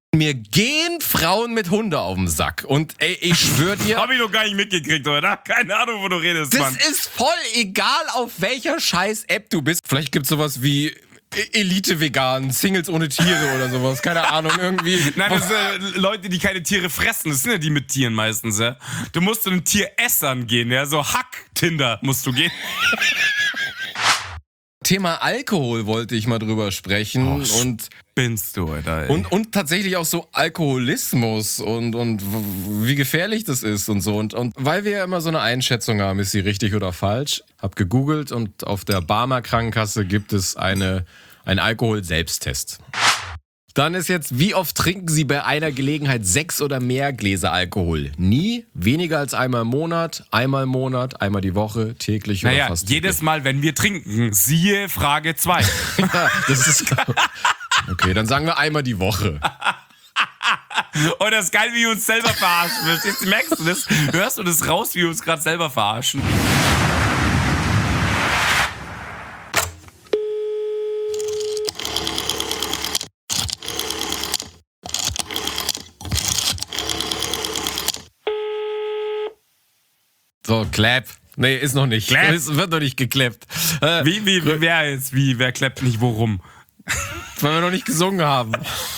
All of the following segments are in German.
Mir gehen Frauen mit Hunde auf den Sack. Und ey, ich schwör dir... Hab ich noch gar nicht mitgekriegt, oder? Keine Ahnung, wo du redest, Mann. Das ist voll egal, auf welcher scheiß App du bist. Vielleicht gibt's sowas wie Elite-Vegan, Singles ohne Tiere oder sowas. Keine Ahnung, irgendwie. Nein, das sind Leute, die keine Tiere fressen. Das sind ja die mit Tieren meistens, ja. Du musst zu den Tieressern gehen, ja. So Hack-Tinder musst du gehen. Thema Alkohol wollte ich mal drüber sprechen. Und Spinnst du, Alter, ey. Und tatsächlich auch so Alkoholismus und wie gefährlich das ist und so. Und weil wir ja immer so eine Einschätzung haben, ist sie richtig oder falsch, hab gegoogelt und auf der Barmer Krankenkasse gibt es einen Alkohol-Selbsttest. Dann ist jetzt, wie oft trinken Sie bei einer Gelegenheit 6 oder mehr Gläser Alkohol? Nie, weniger als einmal im Monat, einmal die Woche, täglich oder fast täglich. Jedes Mal, wenn wir trinken. Siehe Frage 2. Ja, das ist klar. Okay, dann sagen wir einmal die Woche. Und das ist geil, wie wir uns selber verarschen. Verstehst du? Merkst du das? Hörst du das raus, wie wir uns gerade selber verarschen? So, clap. Nee, ist noch nicht. Clap? Es wird noch nicht geklappt. Wer klappt nicht worum? Weil wir noch nicht gesungen haben.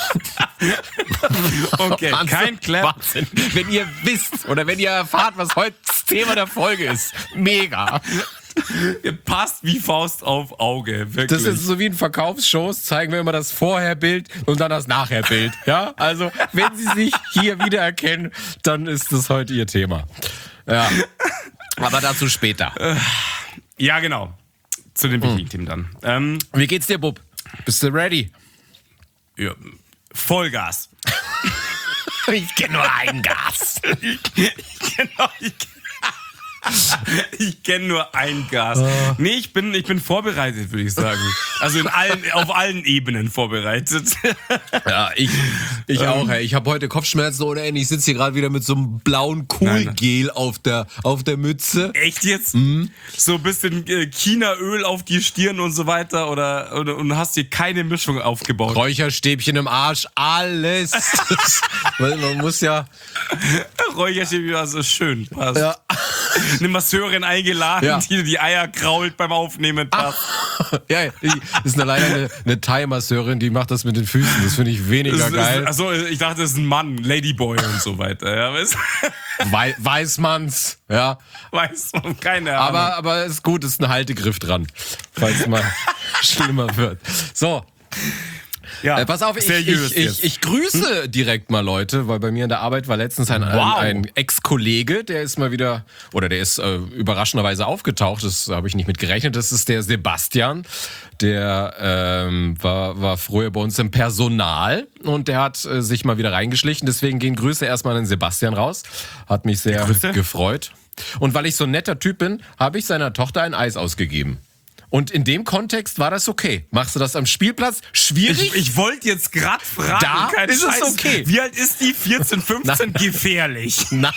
Okay, Wahnsinn, kein Clap. Wahnsinn. Wenn ihr wisst oder wenn ihr erfahrt, was heute das Thema der Folge ist. Mega. Ihr passt wie Faust auf Auge, wirklich. Das ist so wie in Verkaufsshows, zeigen wir immer das Vorherbild und dann das Nachherbild. Ja, also wenn Sie sich hier wiedererkennen, dann ist das heute Ihr Thema. Ja, aber dazu später. Ja, genau. Zu dem wichtigen Themen dann. Wie geht's dir, Bub? Bist du ready? Ja, Vollgas. Ich kenne nur ein Gas. Ich kenne nur ein Gas. Nee, ich bin vorbereitet, würde ich sagen. Also auf allen Ebenen vorbereitet. Ja, ich auch, ey. Ich habe heute Kopfschmerzen ohne Ende. Ich sitze hier gerade wieder mit so einem blauen Kohlgel auf der Mütze. Echt jetzt? So ein bisschen Chinaöl auf die Stirn und so weiter und hast dir keine Mischung aufgebaut. Räucherstäbchen im Arsch, alles. Weil man muss ja... Räucherstäbchen, also schön, passt. Ja. Eine Masseurin eingeladen, die dir die Eier krault beim Aufnehmen. Ja, das ist leider eine Thai-Masseurin, die macht das mit den Füßen. Das finde ich weniger geil. Achso, ich dachte, das ist ein Mann, Ladyboy und so weiter. Ja, Weiß man's, ja. Weiß man, keine Ahnung. Aber ist gut, ist ein Haltegriff dran, falls es mal schlimmer wird. So. Ja, pass auf, ich grüße direkt mal Leute, weil bei mir in der Arbeit war letztens ein Ex-Kollege, der ist mal wieder, oder der ist überraschenderweise aufgetaucht, das habe ich nicht mit gerechnet, das ist der Sebastian, der war früher bei uns im Personal und der hat sich mal wieder reingeschlichen, deswegen gehen Grüße erstmal an den Sebastian raus, hat mich sehr gefreut. Und weil ich so ein netter Typ bin, habe ich seiner Tochter ein Eis ausgegeben. Und in dem Kontext war das okay. Machst du das am Spielplatz? Schwierig? Ich wollte jetzt gerade fragen. Da ist es okay. Wie alt ist die? 14, 15? Gefährlich. Nein.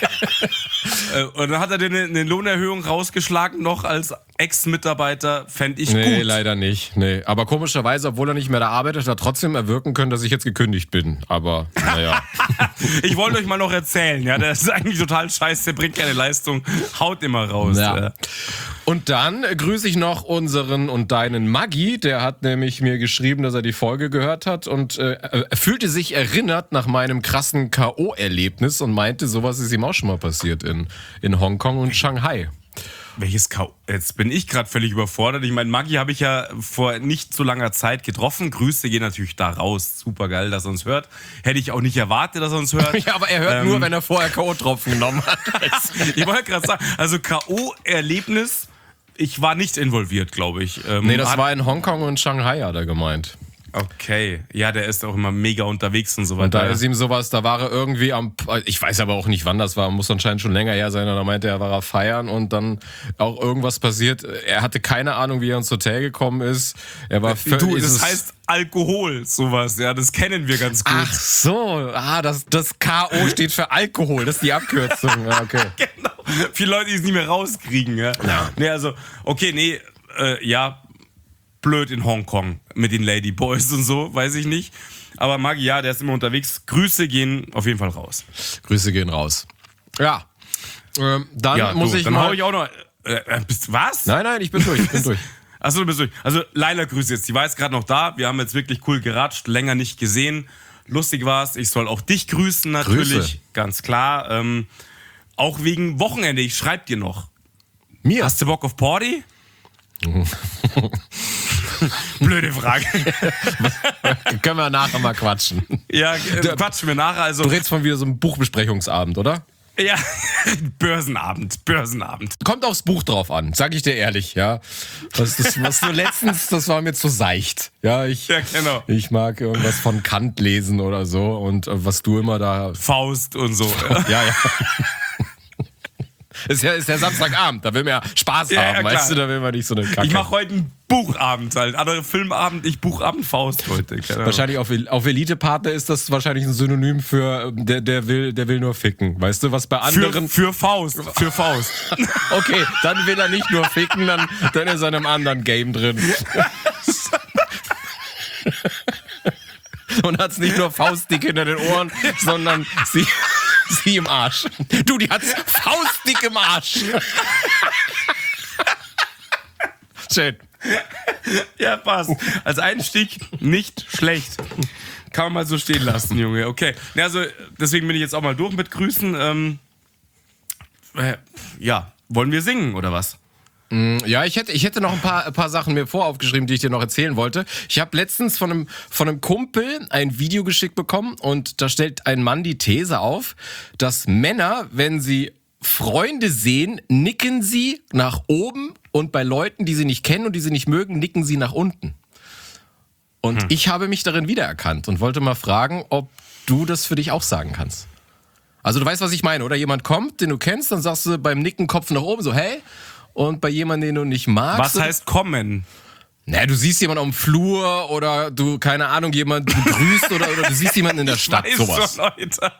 Und dann hat er dir eine Lohnerhöhung rausgeschlagen noch als Ex-Mitarbeiter. Fände ich gut. Nee, leider nicht. Nee. Aber komischerweise, obwohl er nicht mehr da arbeitet, hat er trotzdem erwirken können, dass ich jetzt gekündigt bin. Aber naja. Ich wollte euch mal noch erzählen. Ja, der ist eigentlich total scheiße. Der bringt keine Leistung. Haut immer raus. Ja. Und dann grüße ich noch unseren und deinen Maggi, der hat nämlich mir geschrieben, dass er die Folge gehört hat und er fühlte sich erinnert nach meinem krassen K.O.-Erlebnis und meinte, sowas ist ihm auch schon mal passiert in Hongkong und Shanghai. Welches K.O.? Jetzt bin ich gerade völlig überfordert. Ich meine, Maggi habe ich ja vor nicht so langer Zeit getroffen. Grüße gehen natürlich da raus. Super geil, dass er uns hört. Hätte ich auch nicht erwartet, dass er uns hört. Ja, aber er hört nur, wenn er vorher K.O.-Tropfen genommen hat. Ich wollte gerade sagen, also K.O.-Erlebnis. Ich war nicht involviert, glaube ich. Nee, das war in Hongkong und Shanghai, hat er gemeint. Okay. Ja, der ist auch immer mega unterwegs und so weiter. Und da ist ihm sowas, da war er irgendwie ich weiß aber auch nicht, wann das war, muss anscheinend schon länger her sein. Und da meinte er, war er feiern und dann auch irgendwas passiert. Er hatte keine Ahnung, wie er ins Hotel gekommen ist. Er war völlig... das heißt Alkohol, sowas, ja, das kennen wir ganz gut. Ach so, das K.O. steht für Alkohol, das ist die Abkürzung. Ja, okay. Genau. Viele Leute, die es nicht mehr rauskriegen, ja. Nee, also, okay, ja. blöd in Hongkong mit den Ladyboys und so, weiß ich nicht. Aber Maggi, ja, der ist immer unterwegs. Grüße gehen auf jeden Fall raus. Grüße gehen raus. Ja, dann muss ich dann mal... hau ich auch noch... was? Nein, ich bin durch. Achso, du bist durch. Also Laila Grüße jetzt, die war jetzt gerade noch da. Wir haben jetzt wirklich cool geratscht, länger nicht gesehen. Lustig war's. Ich soll auch dich grüßen natürlich, Grüße. ganz klar. Auch wegen Wochenende, ich schreib dir noch. Mir? Hast du Bock auf Party? Blöde Frage. Können wir nachher mal quatschen. Ja, quatschen wir nachher. Also, Du redest von wieder so einem Buchbesprechungsabend, oder? ja, Börsenabend. Kommt aufs Buch drauf an, sag ich dir ehrlich, ja. Was du letztens, das war mir zu seicht. Ja, genau. Ich mag irgendwas von Kant lesen oder so und was du immer da... Faust und so. Ja. Ist ja Samstagabend, da will man ja Spaß Ja, haben, ja, klar. weißt du, da will man nicht so eine Kacke. Ich mache heute einen Buchabend halt. Andere Filmabend, ich Buchabend Faust heute. Keine Ahnung. Wahrscheinlich auf Elite-Partner ist das wahrscheinlich ein Synonym für der will nur ficken. Weißt du, was bei anderen... Für Faust. Okay, dann will er nicht nur ficken, dann ist er in einem anderen Game drin. Und hat's nicht nur faustdick hinter den Ohren, sondern sie im Arsch. Du, die hat's faustdick im Arsch. Schön. Ja, passt. Als Einstieg nicht schlecht. Kann man mal so stehen lassen, Junge. Okay. Ja, also, deswegen bin ich jetzt auch mal durch mit Grüßen. Ja, wollen wir singen oder was? Ja, ich hätte noch ein paar Sachen mir voraufgeschrieben, die ich dir noch erzählen wollte. Ich habe letztens von einem Kumpel ein Video geschickt bekommen und da stellt ein Mann die These auf, dass Männer, wenn sie Freunde sehen, nicken sie nach oben und bei Leuten, die sie nicht kennen und die sie nicht mögen, nicken sie nach unten. Und ich habe mich darin wiedererkannt und wollte mal fragen, ob du das für dich auch sagen kannst. Also du weißt, was ich meine, oder? Jemand kommt, den du kennst, dann sagst du beim Nicken Kopf nach oben so, hey. Und bei jemandem, den du nicht magst... Was heißt kommen? Na, du siehst jemanden am Flur oder du, keine Ahnung, jemanden begrüßt oder du siehst jemanden in der Stadt, sowas. Schon, Leute.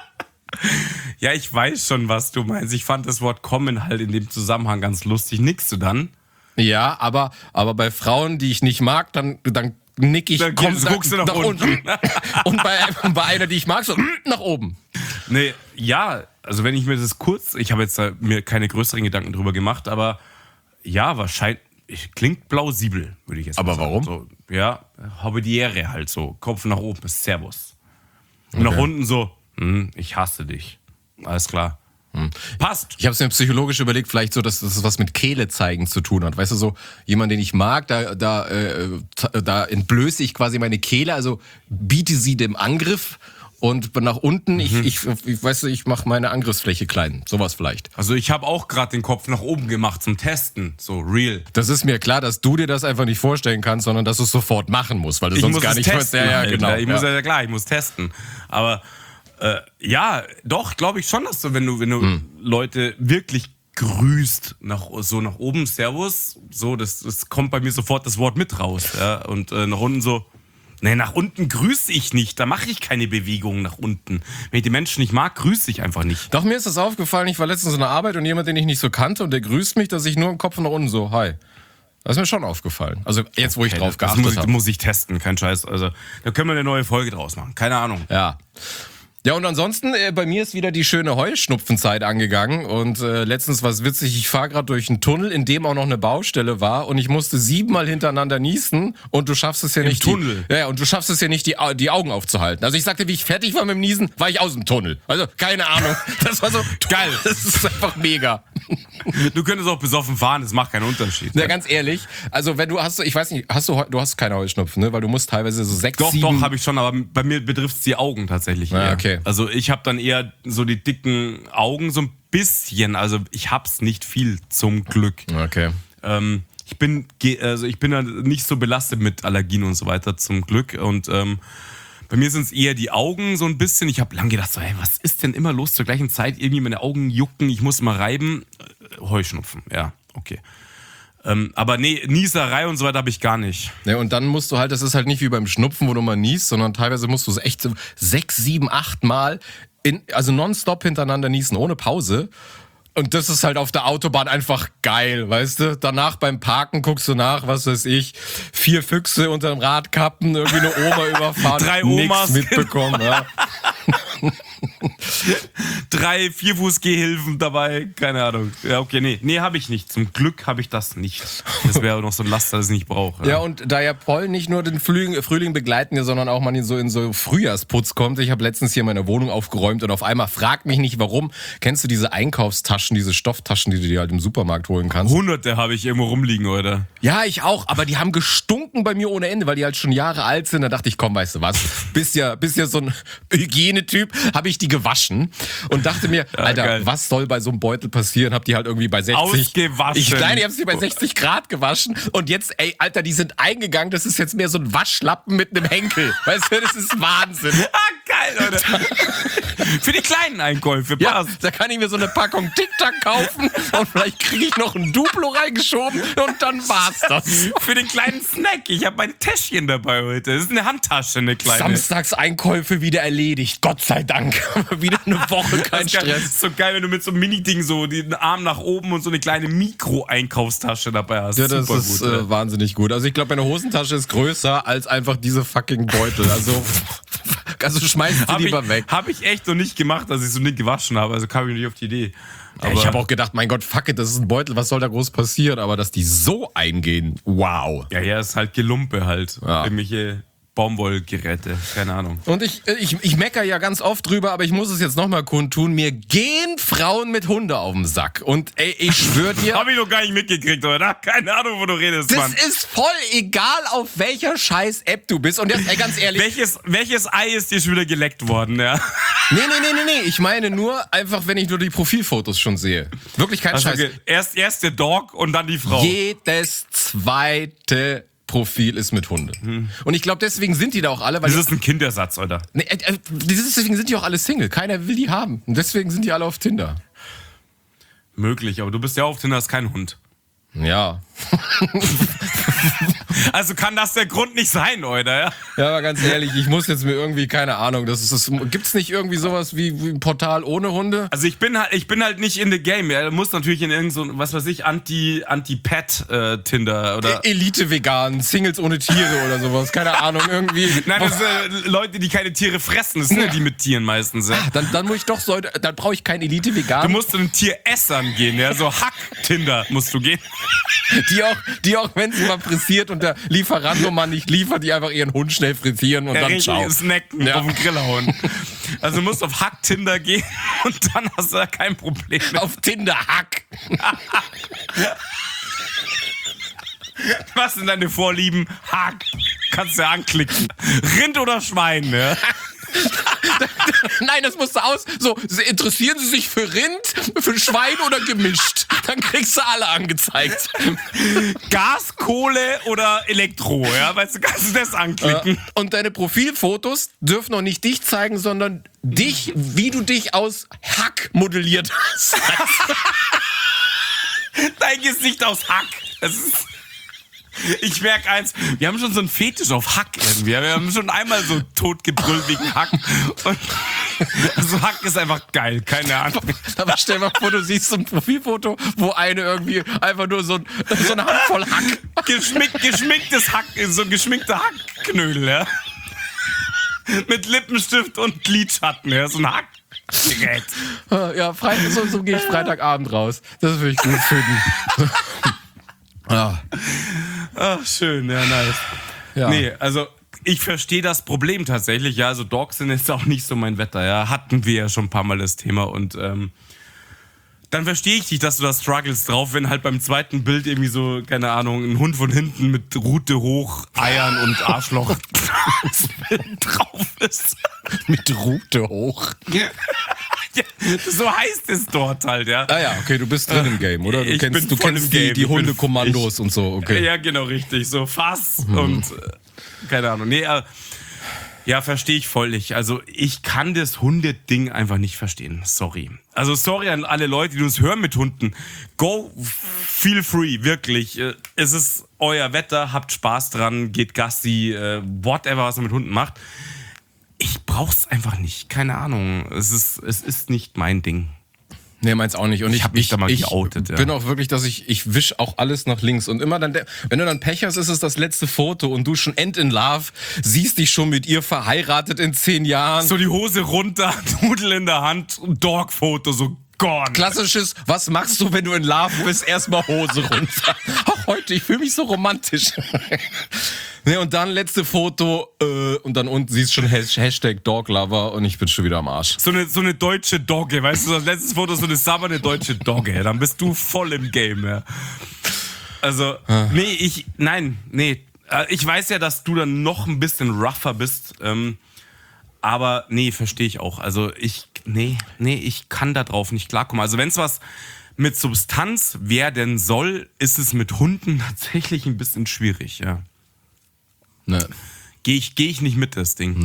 Ja, ich weiß schon, was du meinst. Ich fand das Wort kommen halt in dem Zusammenhang ganz lustig. Nickst du dann? Ja, aber bei Frauen, die ich nicht mag, dann nick ich... Dann guckst du nach unten. Und bei einer, die ich mag, so nach oben. Nee, ja, also wenn ich mir das kurz... Ich habe jetzt da mir keine größeren Gedanken drüber gemacht, aber ja, wahrscheinlich... Klingt plausibel, würde ich jetzt aber mal sagen. warum? So, ja, Habitäre halt so. Kopf nach oben ist Servus. Und nach unten so, ich hasse dich. Alles klar. Passt. Ich habe es mir psychologisch überlegt, vielleicht so, dass das was mit Kehle zeigen zu tun hat. Weißt du, so jemand, den ich mag, da entblöße ich quasi meine Kehle, also biete sie dem Angriff und nach unten, ich weißt du, ich mache meine Angriffsfläche klein. Sowas vielleicht. Also ich habe auch gerade den Kopf nach oben gemacht zum Testen. So real. Das ist mir klar, dass du dir das einfach nicht vorstellen kannst, sondern dass du es sofort machen musst, weil du sonst gar nicht testen, Ja, halt. genau. Ich muss ja klar, ich muss testen. Aber ja, doch, glaube ich schon, dass du, wenn du Leute wirklich grüßt, nach oben, Servus, so, das kommt bei mir sofort das Wort mit raus. Ja? Und nach unten so, nee, nach unten grüße ich nicht, da mache ich keine Bewegungen nach unten. Wenn ich die Menschen nicht mag, grüße ich einfach nicht. Doch, mir ist das aufgefallen, ich war letztens in der Arbeit und jemand, den ich nicht so kannte und der grüßt mich, dass ich nur im Kopf nach unten so, hi. Das ist mir schon aufgefallen. Also jetzt, wo ich drauf geachtet habe. Muss ich testen, kein Scheiß. Also da können wir eine neue Folge draus machen, keine Ahnung. Ja. Ja, und ansonsten, bei mir ist wieder die schöne Heuschnupfenzeit angegangen und letztens war es witzig, ich fahre gerade durch einen Tunnel, in dem auch noch eine Baustelle war und ich musste 7-mal hintereinander niesen und du schaffst es ja nicht... Tunnel? Und du schaffst es ja nicht, die Augen aufzuhalten. Also ich sagte, wie ich fertig war mit dem Niesen, war ich aus dem Tunnel. Also, keine Ahnung. Das war so geil. Das ist einfach mega. Du könntest auch besoffen fahren, das macht keinen Unterschied. Ja, ganz ehrlich, also wenn du hast, ich weiß nicht, du hast keine Heuschnupfen, ne? Weil du musst teilweise so 6, 7... Doch, habe ich schon, aber bei mir betrifft es die Augen tatsächlich eher. Okay. Also ich habe dann eher so die dicken Augen, so ein bisschen, also ich hab's nicht viel, zum Glück. Okay. Ich bin da nicht so belastet mit Allergien und so weiter, zum Glück. Und bei mir sind es eher die Augen so ein bisschen. Ich habe lange gedacht, so, hey, was ist denn immer los zur gleichen Zeit? Irgendwie meine Augen jucken, ich muss mal reiben. Heuschnupfen, ja, okay. Aber nee, Nieserei und so weiter habe ich gar nicht. Ja, und dann musst du halt, das ist halt nicht wie beim Schnupfen, wo du mal niest, sondern teilweise musst du es echt so 6, 7, 8 Mal, also nonstop hintereinander niesen, ohne Pause. Und das ist halt auf der Autobahn einfach geil, weißt du? Danach beim Parken guckst du nach, was weiß ich, 4 Füchse unter dem Radkappen, irgendwie eine Oma überfahren, 3 Omas nichts mitbekommen. Ja. 3 Vierfußgehhilfen dabei, keine Ahnung. Ja, okay, nee, habe ich nicht. Zum Glück habe ich das nicht. Das wäre noch so ein Laster, das ich nicht brauche. Ja, und da ja Pollen nicht nur den Frühling begleiten, sondern auch man in so Frühjahrsputz kommt. Ich habe letztens hier meine Wohnung aufgeräumt und auf einmal, frag mich nicht warum, kennst du diese Einkaufstaschen, diese Stofftaschen, die du dir halt im Supermarkt holen kannst? Hunderte habe ich irgendwo rumliegen, oder? Ja, ich auch, aber die haben gestunken bei mir ohne Ende, weil die halt schon Jahre alt sind. Da dachte ich, komm, weißt du was, bist ja so ein Hygienetyp, habe ich die gewaschen und dachte mir, ja, Alter, geil. Was soll bei so einem Beutel passieren? Hab die halt irgendwie bei 60... Ausgewaschen. Ich habe sie bei 60 Grad gewaschen und jetzt, ey, Alter, die sind eingegangen, das ist jetzt mehr so ein Waschlappen mit einem Henkel. Weißt du, das ist Wahnsinn. Geil, Leute. Für die kleinen Einkäufe, passt. Ja, da kann ich mir so eine Packung Tic-Tac kaufen und vielleicht kriege ich noch ein Duplo reingeschoben und dann war's das. Für den kleinen Snack. Ich habe mein Täschchen dabei heute. Das ist eine Handtasche, eine kleine. Samstagseinkäufe wieder erledigt. Gott sei Dank. Wieder eine Woche kein Stress. Das ist so geil, wenn du mit so einem Mini-Ding so den Arm nach oben und so eine kleine Mikro-Einkaufstasche dabei hast. Ja, das super ist gut, wahnsinnig gut. Also ich glaube, meine Hosentasche ist größer als einfach diese fucking Beutel. Also schmeiß sie lieber weg. Habe ich echt noch nicht gemacht, dass ich so nicht gewaschen habe. Also kam ich nicht auf die Idee. Aber ich habe auch gedacht, mein Gott, fuck it, das ist ein Beutel, was soll da groß passieren? Aber dass die so eingehen, wow. Ja, ist halt Gelumpe halt. Ja. Irgendwelche Baumwollgeräte, keine Ahnung. Und ich meckere ja ganz oft drüber, aber ich muss es jetzt nochmal kundtun. Mir gehen Frauen mit Hunde auf den Sack. Und ey, ich schwöre dir... Hab ich noch gar nicht mitgekriegt, oder? Keine Ahnung, wo du redest, Mann. Das ist voll egal, auf welcher scheiß App du bist. Und jetzt, ey, ganz ehrlich... Welches Ei ist dir schon wieder geleckt worden, ja? Nee. Ich meine nur einfach, wenn ich nur die Profilfotos schon sehe. Wirklich kein Scheiß. Okay. Erst der Dog und dann die Frau. Jedes zweite Profil ist mit Hunde. Und ich glaube, deswegen sind die da auch alle. Weil das ist ein Kindersatz, oder? Nee, deswegen sind die auch alle Single. Keiner will die haben. Und deswegen sind die alle auf Tinder. Möglich, aber du bist ja auf Tinder, ist kein Hund. Ja. Also kann das der Grund nicht sein, oder? Ja, aber ganz ehrlich, ich muss jetzt mir irgendwie, keine Ahnung, gibt's nicht irgendwie sowas wie ein Portal ohne Hunde? Also ich bin halt nicht in the game. Er muss natürlich in irgend so, was weiß ich, Anti-Pet-Tinder oder... Elite-Vegan, Singles ohne Tiere oder sowas, keine Ahnung, irgendwie. Nein, das sind Leute, die keine Tiere fressen, das sind ja die mit Tieren meistens. Ja. Dann muss ich doch so, dann brauche ich kein Elite-Vegan. Du musst zu den Tieressern gehen, ja, so Hack-Tinder musst du gehen. Die auch wenn es mal pressiert und der Lieferando mal nicht liefert, die einfach ihren Hund schnell frittieren und dann ciao. Snacken, auf den Grill hauen. Also du musst auf Hack-Tinder gehen und dann hast du da kein Problem mehr. Auf Tinder Hack. Was sind deine Vorlieben? Hack. Kannst du ja anklicken. Rind oder Schwein, ne? Nein, das musst du aus. So, interessieren Sie sich für Rind, für Schwein oder gemischt? Dann kriegst du alle angezeigt. Gas, Kohle oder Elektro, ja? Weißt du, kannst du das anklicken. Und deine Profilfotos dürfen noch nicht dich zeigen, sondern dich, wie du dich aus Hack modelliert hast. Dein Gesicht aus Hack. Das ist... Ich merke eins, wir haben schon so einen Fetisch auf Hack irgendwie. Wir haben schon einmal so totgebrüllt wegen Hack. Und also Hack ist einfach geil, keine Ahnung. Aber stell dir mal vor, du siehst so ein Profilfoto, wo eine irgendwie einfach nur so eine Handvoll Hack. Geschminktes Hack, so ein geschminkter Hackknödel, ja. Mit Lippenstift und Lidschatten, ja, so ein Hackgerät. Ja, so gehe ich Freitagabend raus. Das würde ich gut finden. Ach, schön, ja, nice. Ja. Nee, also ich verstehe das Problem tatsächlich, ja, also Dogs sind jetzt auch nicht so mein Wetter, ja, hatten wir ja schon ein paar Mal das Thema und dann verstehe ich dich, dass du da struggles drauf, wenn halt beim zweiten Bild irgendwie so, keine Ahnung, ein Hund von hinten mit Rute hoch, Eiern und Arschloch drauf ist. Mit Rute hoch? Ja, so heißt es dort halt, ja. Ah ja, okay, du bist drin im Game, oder? Du kennst die Hundekommandos und so, okay. Ja, genau, richtig. So Fass und keine Ahnung. Nee, ja, verstehe ich voll nicht. Also ich kann das Hundeding einfach nicht verstehen. Sorry. Also sorry an alle Leute, die uns hören mit Hunden. Go, feel free, wirklich. Es ist euer Wetter, habt Spaß dran, geht Gassi, whatever, was man mit Hunden macht. Ich brauch's einfach nicht. Keine Ahnung. Es ist nicht mein Ding. Nee, meins auch nicht. Und ich habe mich da mal geoutet. Ich bin auch wirklich, dass ich wisch auch alles nach links. Und immer dann, wenn du dann Pech hast, ist es das letzte Foto und du schon end in love, siehst dich schon mit ihr verheiratet in 10 Jahren. So die Hose runter, Nudel in der Hand und Dog-Foto, so gone. Klassisches, was machst du, wenn du in love bist? Erstmal Hose runter. Auch heute, ich fühle mich so romantisch. Nee, und dann letzte Foto und dann unten siehst schon Hashtag Doglover und ich bin schon wieder am Arsch. So eine deutsche Dogge, weißt du, das letzte Foto ist so eine sabbernde deutsche Dogge, dann bist du voll im Game, ja. Also, ich weiß ja, dass du dann noch ein bisschen rougher bist, aber nee, verstehe ich auch. Also ich kann da drauf nicht klarkommen. Also wenn es was mit Substanz werden soll, ist es mit Hunden tatsächlich ein bisschen schwierig, ja. Ne. Geh ich nicht mit, das Ding.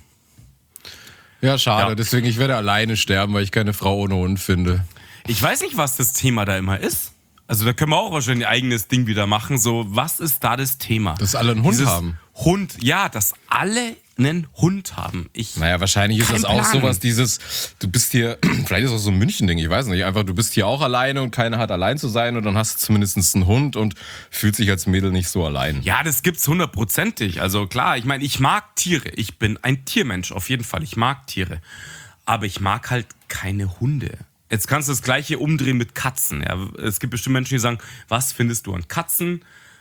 Ja, schade. Ja. Deswegen, ich werde alleine sterben, weil ich keine Frau ohne Hund finde. Ich weiß nicht, was das Thema da immer ist. Also da können wir auch wahrscheinlich ein eigenes Ding wieder machen. So, was ist da das Thema? Dass alle einen Hund haben. Hund, ja, dass alle einen Hund haben. Naja, wahrscheinlich ist das auch Plan. sowas, du bist hier, vielleicht ist das auch so ein München-Ding, ich weiß nicht, einfach du bist hier auch alleine und keiner hat allein zu sein und dann hast du zumindest einen Hund und fühlt sich als Mädel nicht so allein. Ja, das gibt's 100%. Also klar, ich meine, ich mag Tiere. Ich bin ein Tiermensch, auf jeden Fall. Ich mag Tiere. Aber ich mag halt keine Hunde. Jetzt kannst du das Gleiche umdrehen mit Katzen. Ja. Es gibt bestimmt Menschen, die sagen, was findest du an Katzen?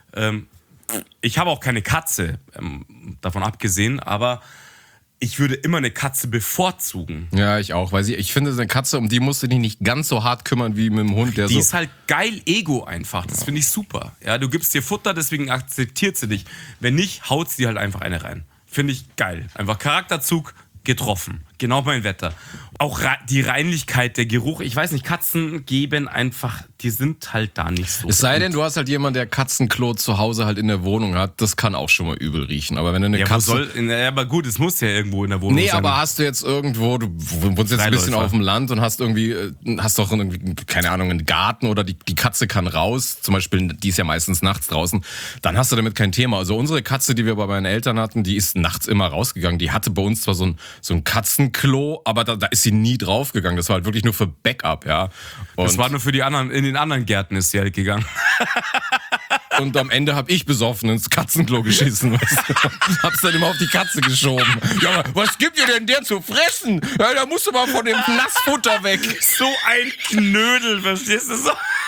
Ich habe auch keine Katze, davon abgesehen, aber ich würde immer eine Katze bevorzugen. Ja, ich auch, weil ich finde, eine Katze, um die musst du dich nicht ganz so hart kümmern wie mit dem Hund, der die so... ist halt geil Ego einfach, das finde ich super. Ja, du gibst dir Futter, deswegen akzeptiert sie dich. Wenn nicht, haut sie halt einfach eine rein. Finde ich geil. Einfach Charakterzug getroffen. Genau mein Wetter. Auch die Reinlichkeit, der Geruch. Ich weiß nicht, Katzen geben einfach, die sind halt da nicht so. Es sei denn, du hast halt jemanden, der Katzenklo zu Hause halt in der Wohnung hat. Das kann auch schon mal übel riechen. Aber wenn du eine Katze... aber gut, es muss ja irgendwo in der Wohnung sein. Nee, aber hast du jetzt irgendwo, du wohnst jetzt ein bisschen auf dem Land und hast doch irgendwie, keine Ahnung, einen Garten oder die Katze kann raus, zum Beispiel, die ist ja meistens nachts draußen, dann hast du damit kein Thema. Also unsere Katze, die wir bei meinen Eltern hatten, die ist nachts immer rausgegangen. Die hatte bei uns zwar so ein Katzenklo, aber da ist sie nie draufgegangen. Das war halt wirklich nur für Backup, ja. Und das war nur für die anderen, in den anderen Gärten ist sie halt gegangen. Und am Ende habe ich besoffen ins Katzenklo geschissen. Weißt du? Hab's dann immer auf die Katze geschoben. Ja, aber was gibt ihr denn der zu fressen? Ja, da musst du mal von dem Nassfutter weg. So ein Knödel, verstehst du so?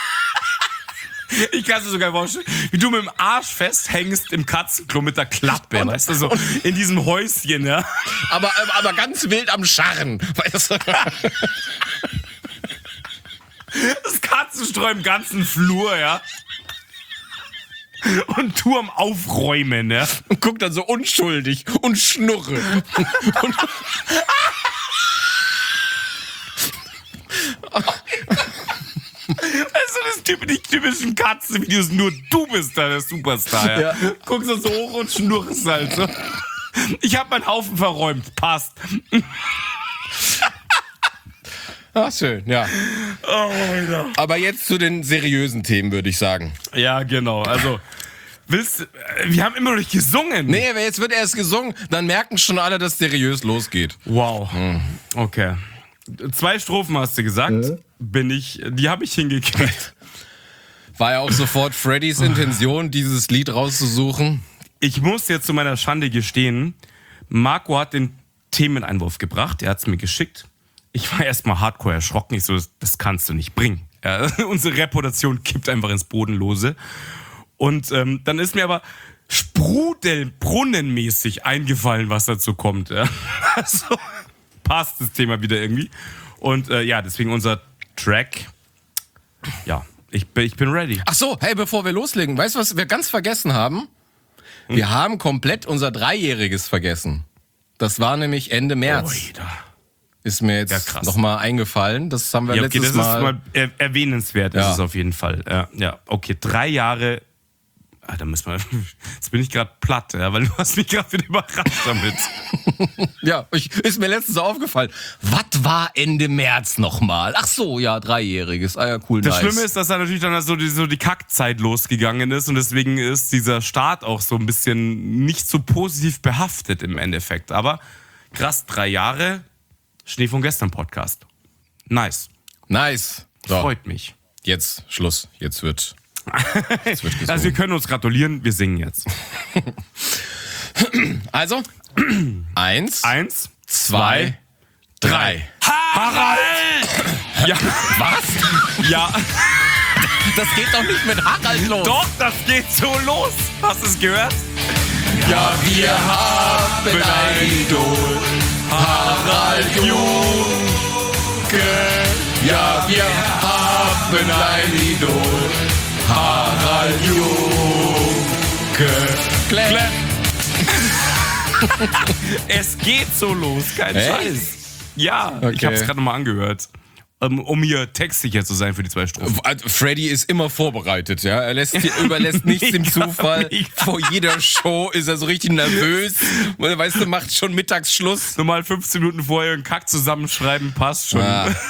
Ich kann es mir sogar vorstellen, wie du mit dem Arsch festhängst im Katzenklo mit der Klappe, weißt du, so in diesem Häuschen, ja. Aber ganz wild am Scharren, weißt du. Das Katzenstreu im ganzen Flur, ja. Und du am Aufräumen, ja. Und guck dann so unschuldig und schnurre. Also die typischen Katzenvideos, nur du bist da der Superstar, ja. Guckst du so hoch und schnurrst halt so. Ich hab meinen Haufen verräumt, passt. Ach, schön, ja. Oh, Alter. Aber jetzt zu den seriösen Themen, würde ich sagen. Ja, genau, also... wir haben immer noch nicht gesungen. Nee, jetzt wird erst gesungen, dann merken schon alle, dass seriös losgeht. Wow. Okay. 2 Strophen hast du gesagt. Die habe ich hingekriegt. War ja auch sofort Freddys Intention, dieses Lied rauszusuchen. Ich muss jetzt zu meiner Schande gestehen, Marco hat den Themeneinwurf gebracht, er hat es mir geschickt. Ich war erstmal hardcore erschrocken. Ich so, das kannst du nicht bringen. Ja, unsere Reputation kippt einfach ins Bodenlose. Und dann ist mir aber sprudelbrunnenmäßig eingefallen, was dazu kommt. Ja. Also passt das Thema wieder irgendwie. Und deswegen unser Track. Ja, ich bin ready. Ach so, hey, bevor wir loslegen, weißt du, was wir ganz vergessen haben? Wir haben komplett unser 3-Jähriges vergessen. Das war nämlich Ende März. Oida. Ist mir jetzt nochmal eingefallen. Das haben wir letztes Mal... Das ist mal erwähnenswert, ist es auf jeden Fall. Ja, okay, 3 Jahre... Da müssen wir... Jetzt bin ich gerade platt, ja, weil du hast mich gerade wieder überrascht damit. Ja, ist mir letztens aufgefallen. Was war Ende März nochmal? Ach so, ja, 3-Jähriges. Ah ja, cool, Das Schlimme ist, dass da natürlich dann so die Kackzeit losgegangen ist und deswegen ist dieser Start auch so ein bisschen nicht so positiv behaftet im Endeffekt. Aber krass, 3 Jahre... Schnee von gestern Podcast. Nice. Nice. So, Freut mich. jetzt Schluss. Jetzt wird gesungen. Also wir können uns gratulieren, wir singen jetzt. Also, 1, 2, 3. Harald! Ja, Was? ja, Das geht doch nicht mit Harald los. doch, das geht so los. Hast du es gehört? Ja, wir haben ein Idol, Harald Junke. Ja, wir haben ein Idol, Harald Junke. Klepp. Es geht so los, kein Echt? Scheiß. Ja, Okay. ich habe es gerade nochmal angehört. Um hier textsicher zu sein für die 2 Strophen. Freddy ist immer vorbereitet, ja. Er überlässt nichts dem Zufall. Mega. Vor jeder Show ist er so richtig nervös. Weißt du, macht schon Mittagsschluss. Normal 15 Minuten vorher einen Kack zusammenschreiben, passt schon.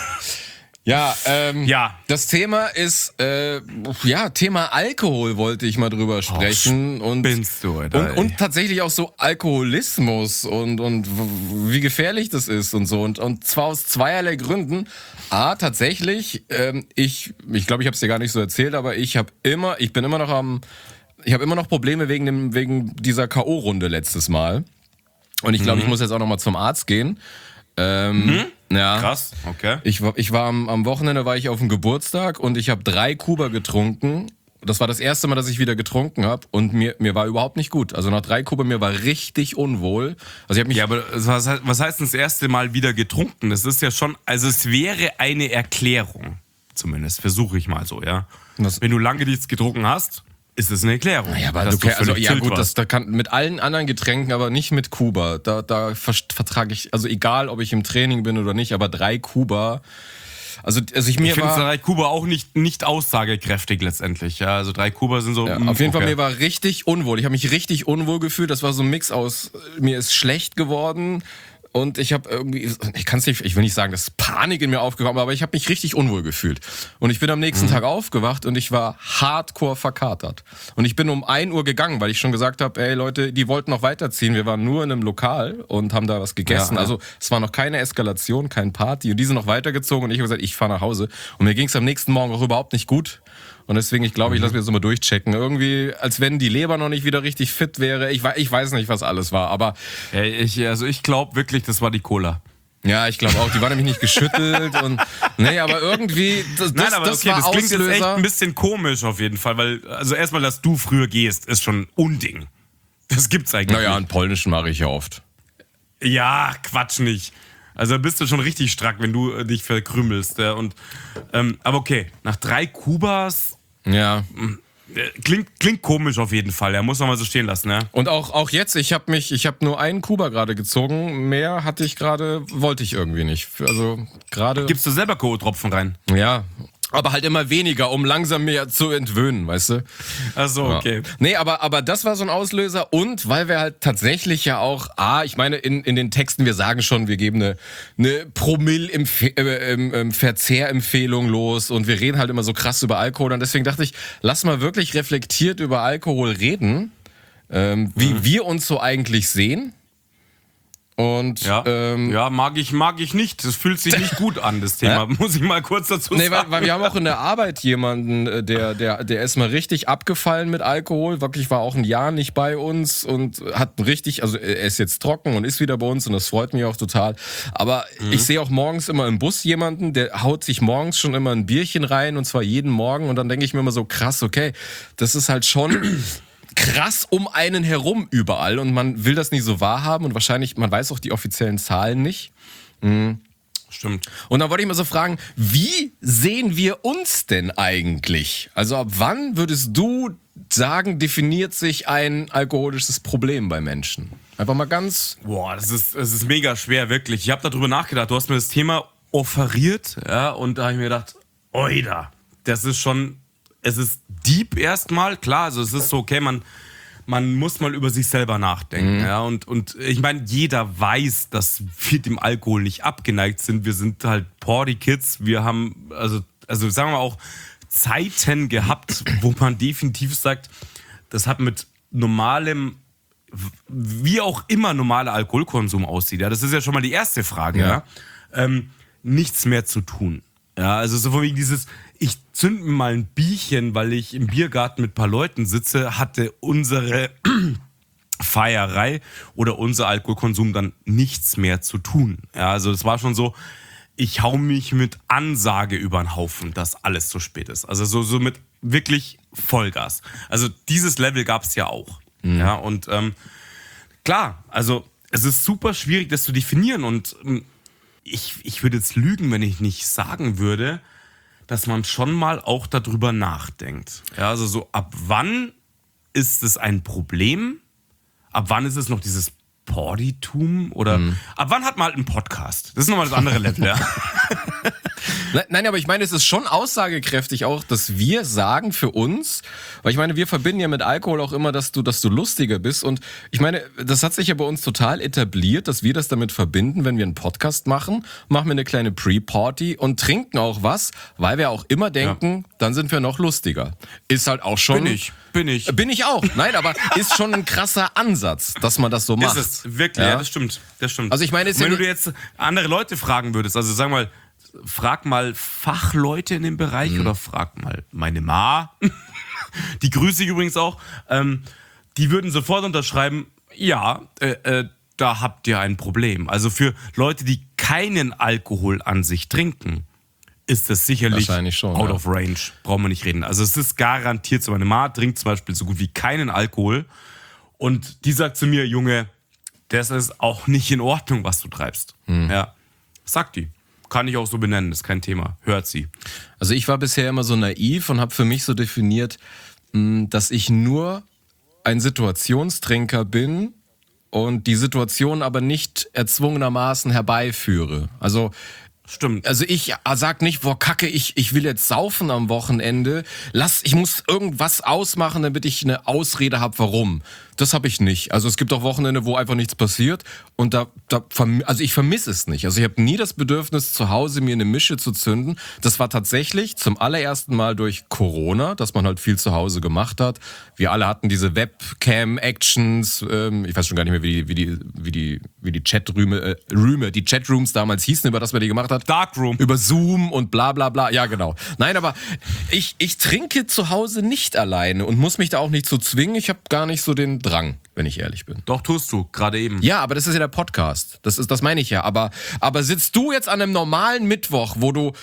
Ja, Ja. das Thema ist, Thema Alkohol wollte ich mal drüber sprechen. spinnst du, Alter, und tatsächlich auch so Alkoholismus und wie gefährlich das ist und so. Und zwar aus zweierlei Gründen. A, tatsächlich, ich glaube, ich habe es dir gar nicht so erzählt, aber ich habe immer noch Probleme wegen dieser K.O.-Runde letztes Mal. Und ich glaube, ich muss jetzt auch noch mal zum Arzt gehen. Ja. Krass, okay. Ich war am Wochenende war ich auf dem Geburtstag und ich habe 3 Kuba getrunken. Das war das erste Mal, dass ich wieder getrunken habe und mir war überhaupt nicht gut. Also nach 3 Kuba mir war richtig unwohl. Also ich habe mich Ja, aber was heißt denn das erste Mal wieder getrunken? Das ist ja schon, also es wäre eine Erklärung. Zumindest versuche ich mal so, ja. Was? Wenn du lange nichts getrunken hast, ist es eine Erklärung. Ja, aber dass okay, also völlig ja chillt gut, warst. da kann mit allen anderen Getränken, aber nicht mit Kuba. Da vertrage ich, also egal, ob ich im Training bin oder nicht, aber 3 Kuba. Also Ich finde 3 Kuba auch nicht aussagekräftig letztendlich. Ja, also 3 Kuba sind so. ja, auf jeden Fall, okay. mir war richtig unwohl. Ich habe mich richtig unwohl gefühlt. Das war so ein Mix aus, mir ist schlecht geworden. Und ich habe irgendwie, ich will nicht sagen, dass Panik in mir aufgekommen, aber ich habe mich richtig unwohl gefühlt. Und ich bin am nächsten Tag aufgewacht und ich war hardcore verkatert. Und ich bin um 1 Uhr gegangen, weil ich schon gesagt habe, ey Leute, die wollten noch weiterziehen. Wir waren nur in einem Lokal und haben da was gegessen. Ja. Also es war noch keine Eskalation, kein Party. Und die sind noch weitergezogen und ich habe gesagt, ich fahre nach Hause. Und mir ging es am nächsten Morgen auch überhaupt nicht gut. Und deswegen, ich glaube, ich lasse mir das mal durchchecken. Irgendwie, als wenn die Leber noch nicht wieder richtig fit wäre. Ich weiß nicht, was alles war, aber Ich glaube wirklich, das war die Cola. ja, ich glaube auch. Die war nämlich nicht geschüttelt und nee, aber irgendwie das Nein, aber das okay, war das klingt Auslöser. jetzt echt ein bisschen komisch auf jeden Fall, weil, also erstmal, dass du früher gehst, ist schon ein Unding. Das gibt's eigentlich Naja, nicht. einen polnischen mache ich ja oft. Ja, Quatsch nicht. Also bist du schon richtig stark, wenn du dich verkrümelst. Ja, aber okay, nach 3 Kubas Ja. klingt komisch auf jeden Fall. Er muss noch mal so stehen lassen, ja. Und auch jetzt, ich habe nur einen Kuba gerade gezogen. Mehr wollte ich irgendwie nicht. Also gerade. Gibst du selber K.O.-Tropfen rein? Ja. Aber halt immer weniger, um langsam mehr zu entwöhnen, weißt du? Ach so, okay. Ja. Nee, aber das war so ein Auslöser und weil wir halt tatsächlich ja auch, ich meine, in den Texten, wir sagen schon, wir geben eine Promille-Verzehrempfehlung los und wir reden halt immer so krass über Alkohol und deswegen dachte ich, lass mal wirklich reflektiert über Alkohol reden, wie wir uns so eigentlich sehen. Und Ja, mag ich nicht. Das fühlt sich nicht gut an, das Thema. Muss ich mal kurz dazu sagen. weil wir haben auch in der Arbeit jemanden, der ist mal richtig abgefallen mit Alkohol. Wirklich war auch ein Jahr nicht bei uns und hat richtig, also er ist jetzt trocken und ist wieder bei uns und das freut mich auch total. Aber ich sehe auch morgens immer im Bus jemanden, der haut sich morgens schon immer ein Bierchen rein und zwar jeden Morgen und dann denke ich mir immer so krass, okay, das ist halt schon krass um einen herum überall und man will das nicht so wahrhaben und wahrscheinlich, man weiß auch die offiziellen Zahlen nicht. Stimmt. Und dann wollte ich mal so fragen, wie sehen wir uns denn eigentlich? Also ab wann würdest du sagen, definiert sich ein alkoholisches Problem bei Menschen? Einfach mal ganz... Boah, das ist mega schwer, wirklich. Ich habe darüber nachgedacht. Du hast mir das Thema offeriert, ja, und da habe ich mir gedacht, oida, das ist schon... Es ist deep erstmal, klar, also es ist so, okay, man muss mal über sich selber nachdenken, ja, und ich meine, jeder weiß, dass wir dem Alkohol nicht abgeneigt sind, wir sind halt Party-Kids, wir haben, also sagen wir auch, Zeiten gehabt, wo man definitiv sagt, das hat mit normalem, wie auch immer normaler Alkoholkonsum aussieht, ja, das ist ja schon mal die erste Frage, ja, nichts mehr zu tun. Ja, also so von wegen dieses, ich zünd mir mal ein Bierchen, weil ich im Biergarten mit ein paar Leuten sitze, hatte unsere Feierei oder unser Alkoholkonsum dann nichts mehr zu tun. Ja, also das war schon so, ich hau mich mit Ansage über den Haufen, dass alles zu spät ist. Also so mit wirklich Vollgas. Also dieses Level gab es ja auch. Ja, und klar, also es ist super schwierig, das zu definieren und ich würde jetzt lügen, wenn ich nicht sagen würde, dass man schon mal auch darüber nachdenkt. Ja, also so ab wann ist es ein Problem? Ab wann ist es noch dieses Partytum? Oder ab wann hat man halt einen Podcast? Das ist nochmal das andere Level, ja. Nein, aber ich meine, es ist schon aussagekräftig auch, dass wir sagen für uns, weil ich meine, wir verbinden ja mit Alkohol auch immer, dass du lustiger bist und ich meine, das hat sich ja bei uns total etabliert, dass wir das damit verbinden, wenn wir einen Podcast machen wir eine kleine Pre-Party und trinken auch was, weil wir auch immer denken, dann sind wir noch lustiger. Ist halt auch schon... Bin ich. Bin ich auch. Nein, aber ist schon ein krasser Ansatz, dass man das so macht. Ist es, wirklich, ja, das stimmt. Also ich meine, wenn du jetzt andere Leute fragen würdest, also sag mal, frag mal Fachleute in dem Bereich oder frag mal meine Ma, die grüße ich übrigens auch, die würden sofort unterschreiben, ja, da habt ihr ein Problem. Also für Leute, die keinen Alkohol an sich trinken, ist das sicherlich schon, out of range. Brauchen wir nicht reden. Also es ist garantiert so. Meine Ma trinkt zum Beispiel so gut wie keinen Alkohol und die sagt zu mir, Junge, das ist auch nicht in Ordnung, was du treibst. Ja, sagt die. Kann ich auch so benennen, ist kein Thema. Hört sie. Also ich war bisher immer so naiv und habe für mich so definiert, dass ich nur ein Situationstrinker bin und die Situation aber nicht erzwungenermaßen herbeiführe. Also stimmt. Also ich sag nicht, boah, Kacke, ich will jetzt saufen am Wochenende. Ich muss irgendwas ausmachen, damit ich eine Ausrede habe, warum. Das habe ich nicht. Also es gibt auch Wochenende, wo einfach nichts passiert und also ich vermisse es nicht. Also ich habe nie das Bedürfnis, zu Hause mir eine Mische zu zünden. Das war tatsächlich zum allerersten Mal durch Corona, dass man halt viel zu Hause gemacht hat. Wir alle hatten diese Webcam-Actions. Ich weiß schon gar nicht mehr, wie die Chatrooms damals hießen, über das man die gemacht hat. Darkroom. Über Zoom und bla bla bla. Ja, genau. Nein, aber ich trinke zu Hause nicht alleine und muss mich da auch nicht zu zwingen. Ich habe gar nicht so den Drang, wenn ich ehrlich bin. Doch, tust du, gerade eben. Ja, aber das ist ja der Podcast. Das meine ich ja. Aber sitzt du jetzt an einem normalen Mittwoch,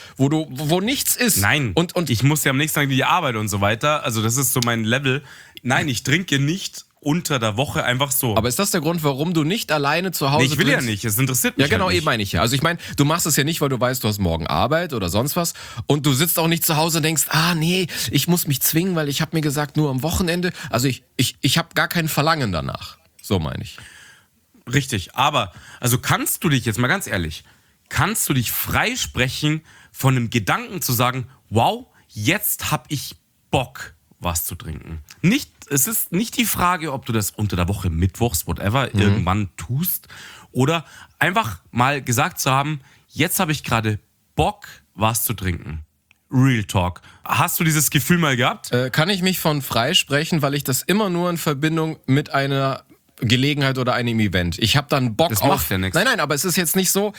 wo nichts ist? Nein. Und ich muss ja am nächsten Tag in die Arbeit und so weiter. Also das ist so mein Level. Nein, ich trinke nicht unter der Woche einfach so. Aber ist das der Grund, warum du nicht alleine zu Hause ich will trinkst? Ja nicht, es interessiert mich. Ja, genau, halt nicht. eben meine ich ja. Also ich meine, du machst es ja nicht, weil du weißt, du hast morgen Arbeit oder sonst was und du sitzt auch nicht zu Hause und denkst, nee, ich muss mich zwingen, weil ich habe mir gesagt, nur am Wochenende. Also ich habe gar kein Verlangen danach. So meine ich. Richtig, aber also kannst du dich, jetzt mal ganz ehrlich, kannst du dich freisprechen von einem Gedanken zu sagen, wow, jetzt habe ich Bock, was zu trinken. Es ist nicht die Frage, ob du das unter der Woche, mittwochs, whatever, irgendwann tust oder einfach mal gesagt zu haben, jetzt habe ich gerade Bock, was zu trinken. Real Talk. Hast du dieses Gefühl mal gehabt? Kann ich mich von freisprechen, weil ich das immer nur in Verbindung mit einer Gelegenheit oder einem Event. Ich habe dann Bock das auf... macht ja nichts. Nein, aber es ist jetzt nicht so...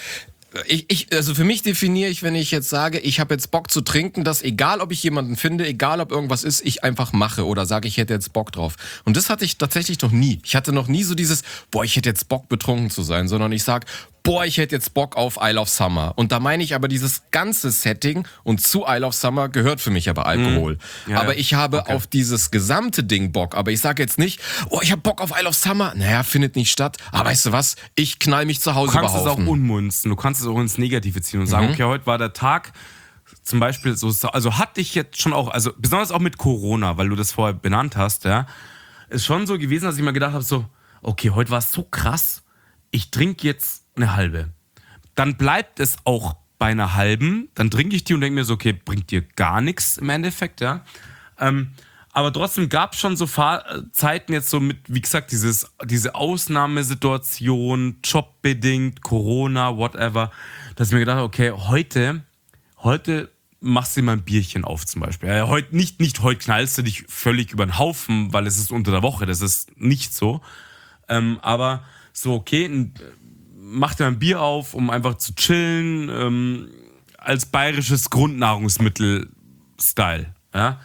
Also für mich definiere ich, wenn ich jetzt sage, ich habe jetzt Bock zu trinken, dass egal, ob ich jemanden finde, egal, ob irgendwas ist, ich einfach mache oder sage, ich hätte jetzt Bock drauf. Und das hatte ich tatsächlich noch nie. Ich hatte noch nie so dieses, ich hätte jetzt Bock, betrunken zu sein, sondern ich sage, ich hätte jetzt Bock auf Isle of Summer. Und da meine ich aber dieses ganze Setting und zu Isle of Summer gehört für mich aber Alkohol. Ja, aber ich habe auf dieses gesamte Ding Bock. Aber ich sage jetzt nicht, ich habe Bock auf Isle of Summer. Naja, findet nicht statt. Aber weißt du was? Ich knall mich zu Hause behaupten. Du kannst es auch ummünzen. Du kannst es auch ins Negative ziehen und sagen, okay, heute war der Tag, zum Beispiel so, also hatte ich jetzt schon auch, also besonders auch mit Corona, weil du das vorher benannt hast, ja, ist schon so gewesen, dass ich mal gedacht habe, so, okay, heute war es so krass, ich trinke jetzt eine halbe. Dann bleibt es auch bei einer halben, dann trinke ich die und denke mir so, okay, bringt dir gar nichts im Endeffekt, ja. Aber trotzdem gab es schon so Zeiten jetzt so mit, wie gesagt, diese Ausnahmesituation, jobbedingt, Corona, whatever, dass ich mir gedacht habe, okay, heute machst du dir mal ein Bierchen auf zum Beispiel. Ja, heute nicht heute knallst du dich völlig über den Haufen, weil es ist unter der Woche, das ist nicht so. Aber so, okay, mach dir ein Bier auf, um einfach zu chillen, als bayerisches Grundnahrungsmittel-Style. Ja?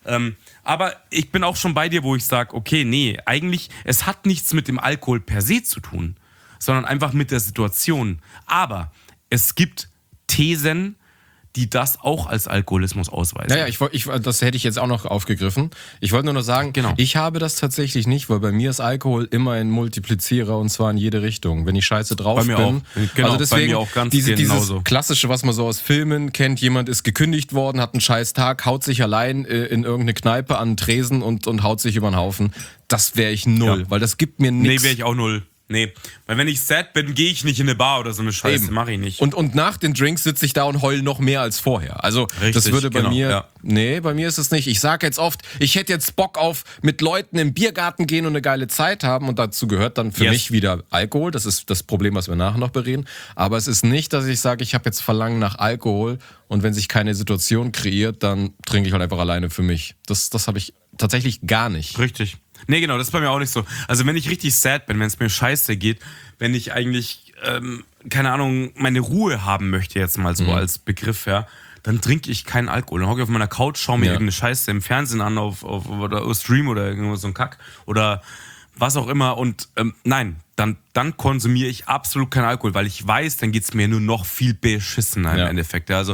Aber ich bin auch schon bei dir, wo ich sage, okay, nee, eigentlich, es hat nichts mit dem Alkohol per se zu tun, sondern einfach mit der Situation. Aber es gibt Thesen, die das auch als Alkoholismus ausweisen. Naja, das hätte ich jetzt auch noch aufgegriffen. Ich wollte nur noch sagen, Genau. Ich habe das tatsächlich nicht, weil bei mir ist Alkohol immer ein Multiplizierer und zwar in jede Richtung. Wenn ich scheiße drauf Bei mir bin. auch. Genau, also deswegen, bei mir auch ganz dieses genauso. Klassische, was man so aus Filmen kennt, jemand ist gekündigt worden, hat einen scheiß Tag, haut sich allein in irgendeine Kneipe an den Tresen und haut sich über den Haufen. Das wäre ich null, weil das gibt mir nichts. Nee, wäre ich auch null. Nee, weil wenn ich sad bin, gehe ich nicht in eine Bar oder so eine Scheiße, mache ich nicht. Und nach den Drinks sitze ich da und heul noch mehr als vorher. Also Richtig, das würde bei mir, ja. Nee, bei mir ist es nicht. Ich sage jetzt oft, ich hätte jetzt Bock auf mit Leuten im Biergarten gehen und eine geile Zeit haben und dazu gehört dann für mich wieder Alkohol. Das ist das Problem, was wir nachher noch bereden. Aber es ist nicht, dass ich sage, ich habe jetzt Verlangen nach Alkohol und wenn sich keine Situation kreiert, dann trinke ich halt einfach alleine für mich. Das habe ich tatsächlich gar nicht. Richtig. Nee, genau, das ist bei mir auch nicht so. Also wenn ich richtig sad bin, wenn es mir scheiße geht, wenn ich eigentlich, keine Ahnung, meine Ruhe haben möchte jetzt mal so als Begriff, ja, dann trinke ich keinen Alkohol. Dann hocke ich auf meiner Couch, schaue mir irgendeine Scheiße im Fernsehen an, oder Stream oder irgendwo so ein Kack oder was auch immer und nein, dann konsumiere ich absolut keinen Alkohol, weil ich weiß, dann geht's mir nur noch viel beschissener im Endeffekt. Ja, also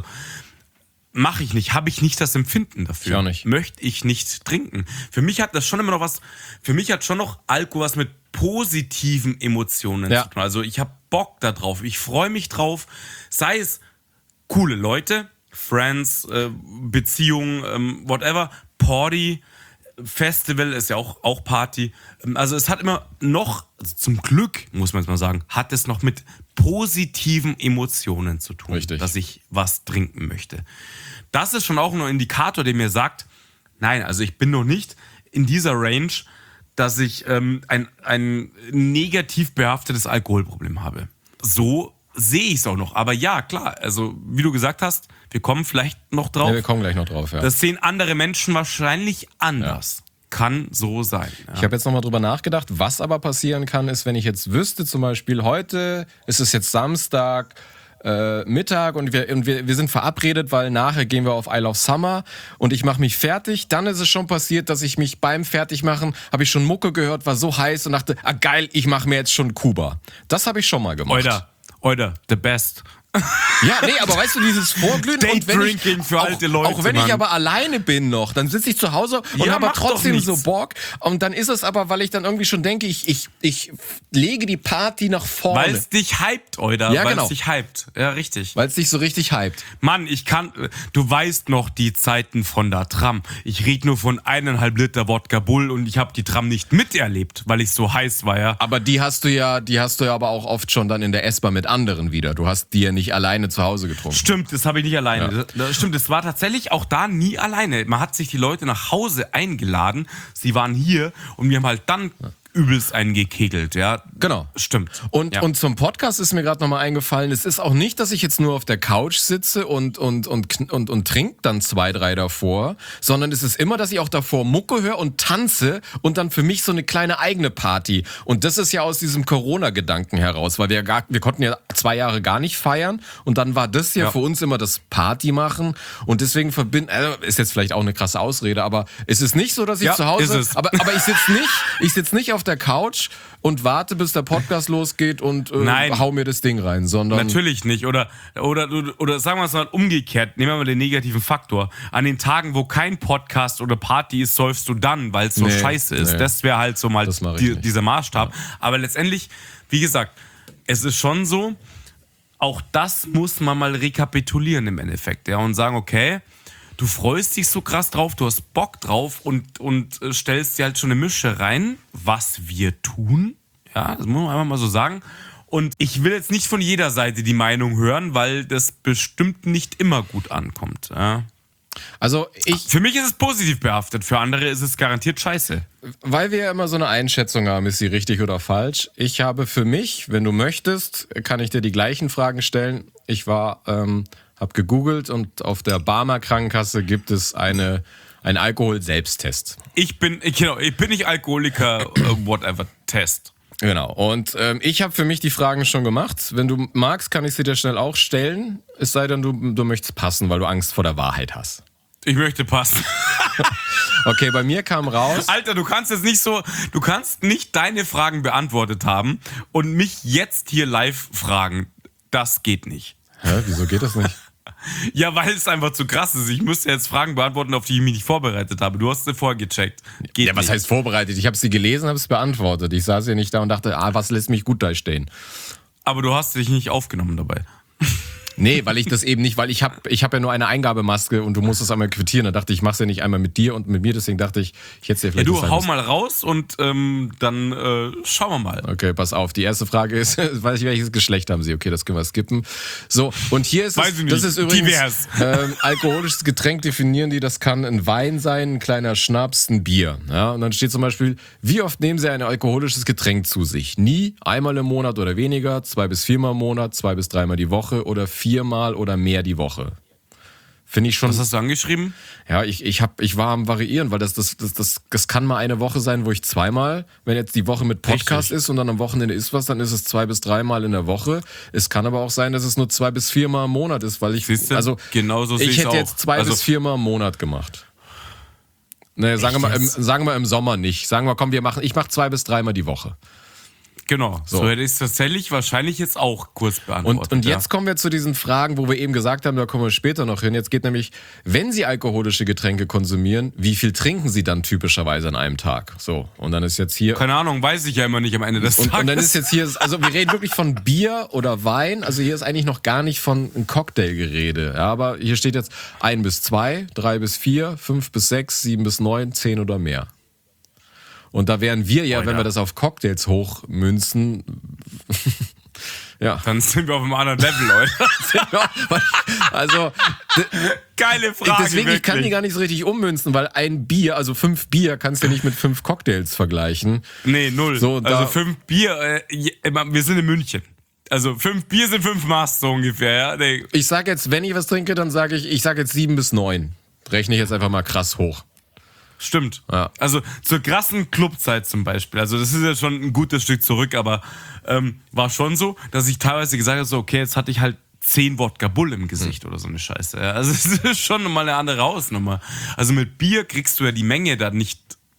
mache ich nicht, habe ich nicht das Empfinden dafür. Ich auch nicht. Möchte ich nicht trinken. Für mich hat das schon immer noch was, für mich hat schon noch Alkohol was mit positiven Emotionen zu tun. Also ich habe Bock da drauf, ich freue mich drauf, sei es coole Leute, Friends, Beziehungen, whatever, Party, Festival ist ja auch Party. Also es hat immer noch, also zum Glück, muss man jetzt mal sagen, hat es noch mit positiven Emotionen zu tun, Richtig. Dass ich was trinken möchte. Das ist schon auch ein Indikator, der mir sagt, nein, also ich bin noch nicht in dieser Range, dass ich ein negativ behaftetes Alkoholproblem habe. So sehe ich es auch noch. Aber ja, klar, also wie du gesagt hast, wir kommen vielleicht noch drauf. Ja, wir kommen gleich noch drauf, ja. Das sehen andere Menschen wahrscheinlich anders. Kann so sein. Ja. Ich habe jetzt nochmal drüber nachgedacht, was aber passieren kann, ist, wenn ich jetzt wüsste, zum Beispiel heute ist es jetzt Samstag, Mittag und wir sind verabredet, weil nachher gehen wir auf Isle of Summer und ich mache mich fertig. Dann ist es schon passiert, dass ich mich beim Fertigmachen, habe ich schon Mucke gehört, war so heiß und dachte, geil, ich mache mir jetzt schon Kuba. Das habe ich schon mal gemacht. Oida, the best. Ja, nee, aber weißt du, dieses Vorglühen und wenn Drinking für alte Leute, auch wenn Mann. ich aber alleine bin noch, dann sitze ich zu Hause und habe trotzdem so Bock und dann ist es aber, weil ich dann irgendwie schon denke, ich lege die Party nach vorne. Weil es dich hypt, Oida. Ja, weil genau. es dich hypt. Ja, richtig. Weil es dich so richtig hypt. Mann, du weißt noch die Zeiten von der Tram. Ich rede nur von 1,5 Liter Wodka Bull und ich habe die Tram nicht miterlebt, weil ich so heiß war, ja. Aber die hast du ja aber auch oft schon dann in der S-Bahn mit anderen wieder. Du hast die ja nicht alleine zu Hause getrunken. Stimmt, das habe ich nicht alleine. Ja. Stimmt, es war tatsächlich auch da nie alleine. Man hat sich die Leute nach Hause eingeladen. Sie waren hier und wir haben halt dann übelst einen gekegelt, ja. Genau. Stimmt. Und zum Podcast ist mir gerade nochmal eingefallen, es ist auch nicht, dass ich jetzt nur auf der Couch sitze und trinke dann 2, 3 davor, sondern es ist immer, dass ich auch davor Mucke höre und tanze und dann für mich so eine kleine eigene Party. Und das ist ja aus diesem Corona-Gedanken heraus, weil wir konnten ja 2 Jahre gar nicht feiern und dann war das ja für uns immer das Party machen und deswegen ist jetzt vielleicht auch eine krasse Ausrede, aber es ist nicht so, dass ich zu Hause, aber ich sitze nicht auf der Couch und warte, bis der Podcast losgeht und hau mir das Ding rein, sondern... Natürlich nicht. Oder sagen wir es mal umgekehrt, nehmen wir mal den negativen Faktor. An den Tagen, wo kein Podcast oder Party ist, säufst du dann, weil es so scheiße ist. Das wäre halt so mal dieser Maßstab. Ja. Aber letztendlich, wie gesagt, es ist schon so, auch das muss man mal rekapitulieren im Endeffekt. Ja, und sagen, okay, du freust dich so krass drauf, du hast Bock drauf und stellst dir halt schon eine Mische rein, was wir tun. Ja, das muss man einfach mal so sagen. Und ich will jetzt nicht von jeder Seite die Meinung hören, weil das bestimmt nicht immer gut ankommt. Ja. Also für mich ist es positiv behaftet, für andere ist es garantiert scheiße. Weil wir ja immer so eine Einschätzung haben, ist sie richtig oder falsch. Ich habe für mich, wenn du möchtest, kann ich dir die gleichen Fragen stellen. Ich habe gegoogelt und auf der Barmer Krankenkasse gibt es einen Alkohol-Selbsttest. Ich bin nicht Alkoholiker, whatever, Test. Genau. Und ich habe für mich die Fragen schon gemacht. Wenn du magst, kann ich sie dir schnell auch stellen. Es sei denn, du möchtest passen, weil du Angst vor der Wahrheit hast. Ich möchte passen. Okay, bei mir kam raus... Alter, du kannst nicht deine Fragen beantwortet haben und mich jetzt hier live fragen. Das geht nicht. Hä, wieso geht das nicht? Ja, weil es einfach zu krass ist. Ich müsste jetzt Fragen beantworten, auf die ich mich nicht vorbereitet habe. Du hast sie vorher gecheckt. Geht ja, was heißt vorbereitet? Ich habe sie gelesen, habe es beantwortet. Ich saß hier nicht da und dachte, was lässt mich gut da stehen. Aber du hast dich nicht aufgenommen dabei. Nee, weil ich das eben nicht, weil ich hab ja nur eine Eingabemaske und du musst es einmal quittieren. Da dachte ich, mach's ja nicht einmal mit dir und mit mir, deswegen dachte ich hätte es ja vielleicht... Ja, du hau mal raus und dann schauen wir mal. Okay, pass auf. Die erste Frage ist, weiß ich, welches Geschlecht haben Sie? Okay, das können wir skippen. So, und hier ist weiß es, das ist übrigens alkoholisches Getränk definieren die, das kann ein Wein sein, ein kleiner Schnaps, ein Bier. Ja, und dann steht zum Beispiel, wie oft nehmen Sie ein alkoholisches Getränk zu sich? Nie, einmal im Monat oder weniger, 2 bis 4 Mal im Monat, 2 bis 3 Mal die Woche oder 4-mal oder mehr die Woche. Finde ich schon. Was hast du angeschrieben? Ja, ich war am Variieren, weil das kann mal eine Woche sein, wo ich 2-mal, wenn jetzt die Woche mit Podcast ist und dann am Wochenende ist was, dann ist es 2 bis 3 Mal in der Woche. Es kann aber auch sein, dass es nur 2 bis 4 Mal im Monat ist, weil ich, Siehste? Genauso ich hätte auch. jetzt 2 bis 4 Mal im Monat gemacht. Naja, sagen wir im Sommer nicht. Sagen wir, komm, ich mache 2 bis 3 Mal die Woche. Genau, so hätte ich es tatsächlich wahrscheinlich jetzt auch kurz beantwortet. Und jetzt kommen wir zu diesen Fragen, wo wir eben gesagt haben, da kommen wir später noch hin. Jetzt geht nämlich, wenn Sie alkoholische Getränke konsumieren, wie viel trinken Sie dann typischerweise an einem Tag? So, und dann ist jetzt hier... Keine Ahnung, weiß ich ja immer nicht am Ende des Tages. Und dann ist jetzt hier, also wir reden wirklich von Bier oder Wein, also hier ist eigentlich noch gar nicht von einem Cocktail Gerede. Ja, aber hier steht jetzt 1 bis 2, 3 bis 4, 5 bis 6, 7 bis 9, 10 oder mehr. Und da wären wir ja, wenn wir das auf Cocktails hochmünzen, ja. Dann sind wir auf einem anderen Level, Leute. Also, geile Frage. Deswegen, ich kann die gar nicht so richtig ummünzen, weil ein Bier, also 5 Bier, kannst du nicht mit 5 Cocktails vergleichen. Nee, 0. So, also 5 Bier, wir sind in München. Also 5 Bier sind 5 Maß so ungefähr, ja. Nee. Ich sag jetzt, wenn ich was trinke, dann sage ich sag jetzt 7 bis 9. Rechne ich jetzt einfach mal krass hoch. Stimmt. Ja. Also zur krassen Clubzeit zum Beispiel. Also das ist ja schon ein gutes Stück zurück, aber war schon so, dass ich teilweise gesagt habe, so, okay, jetzt hatte ich halt 10 Wodka Bull im Gesicht oder so eine Scheiße. Ja. Also es ist schon mal eine andere Hausnummer. Also mit Bier kriegst du ja die Menge da nicht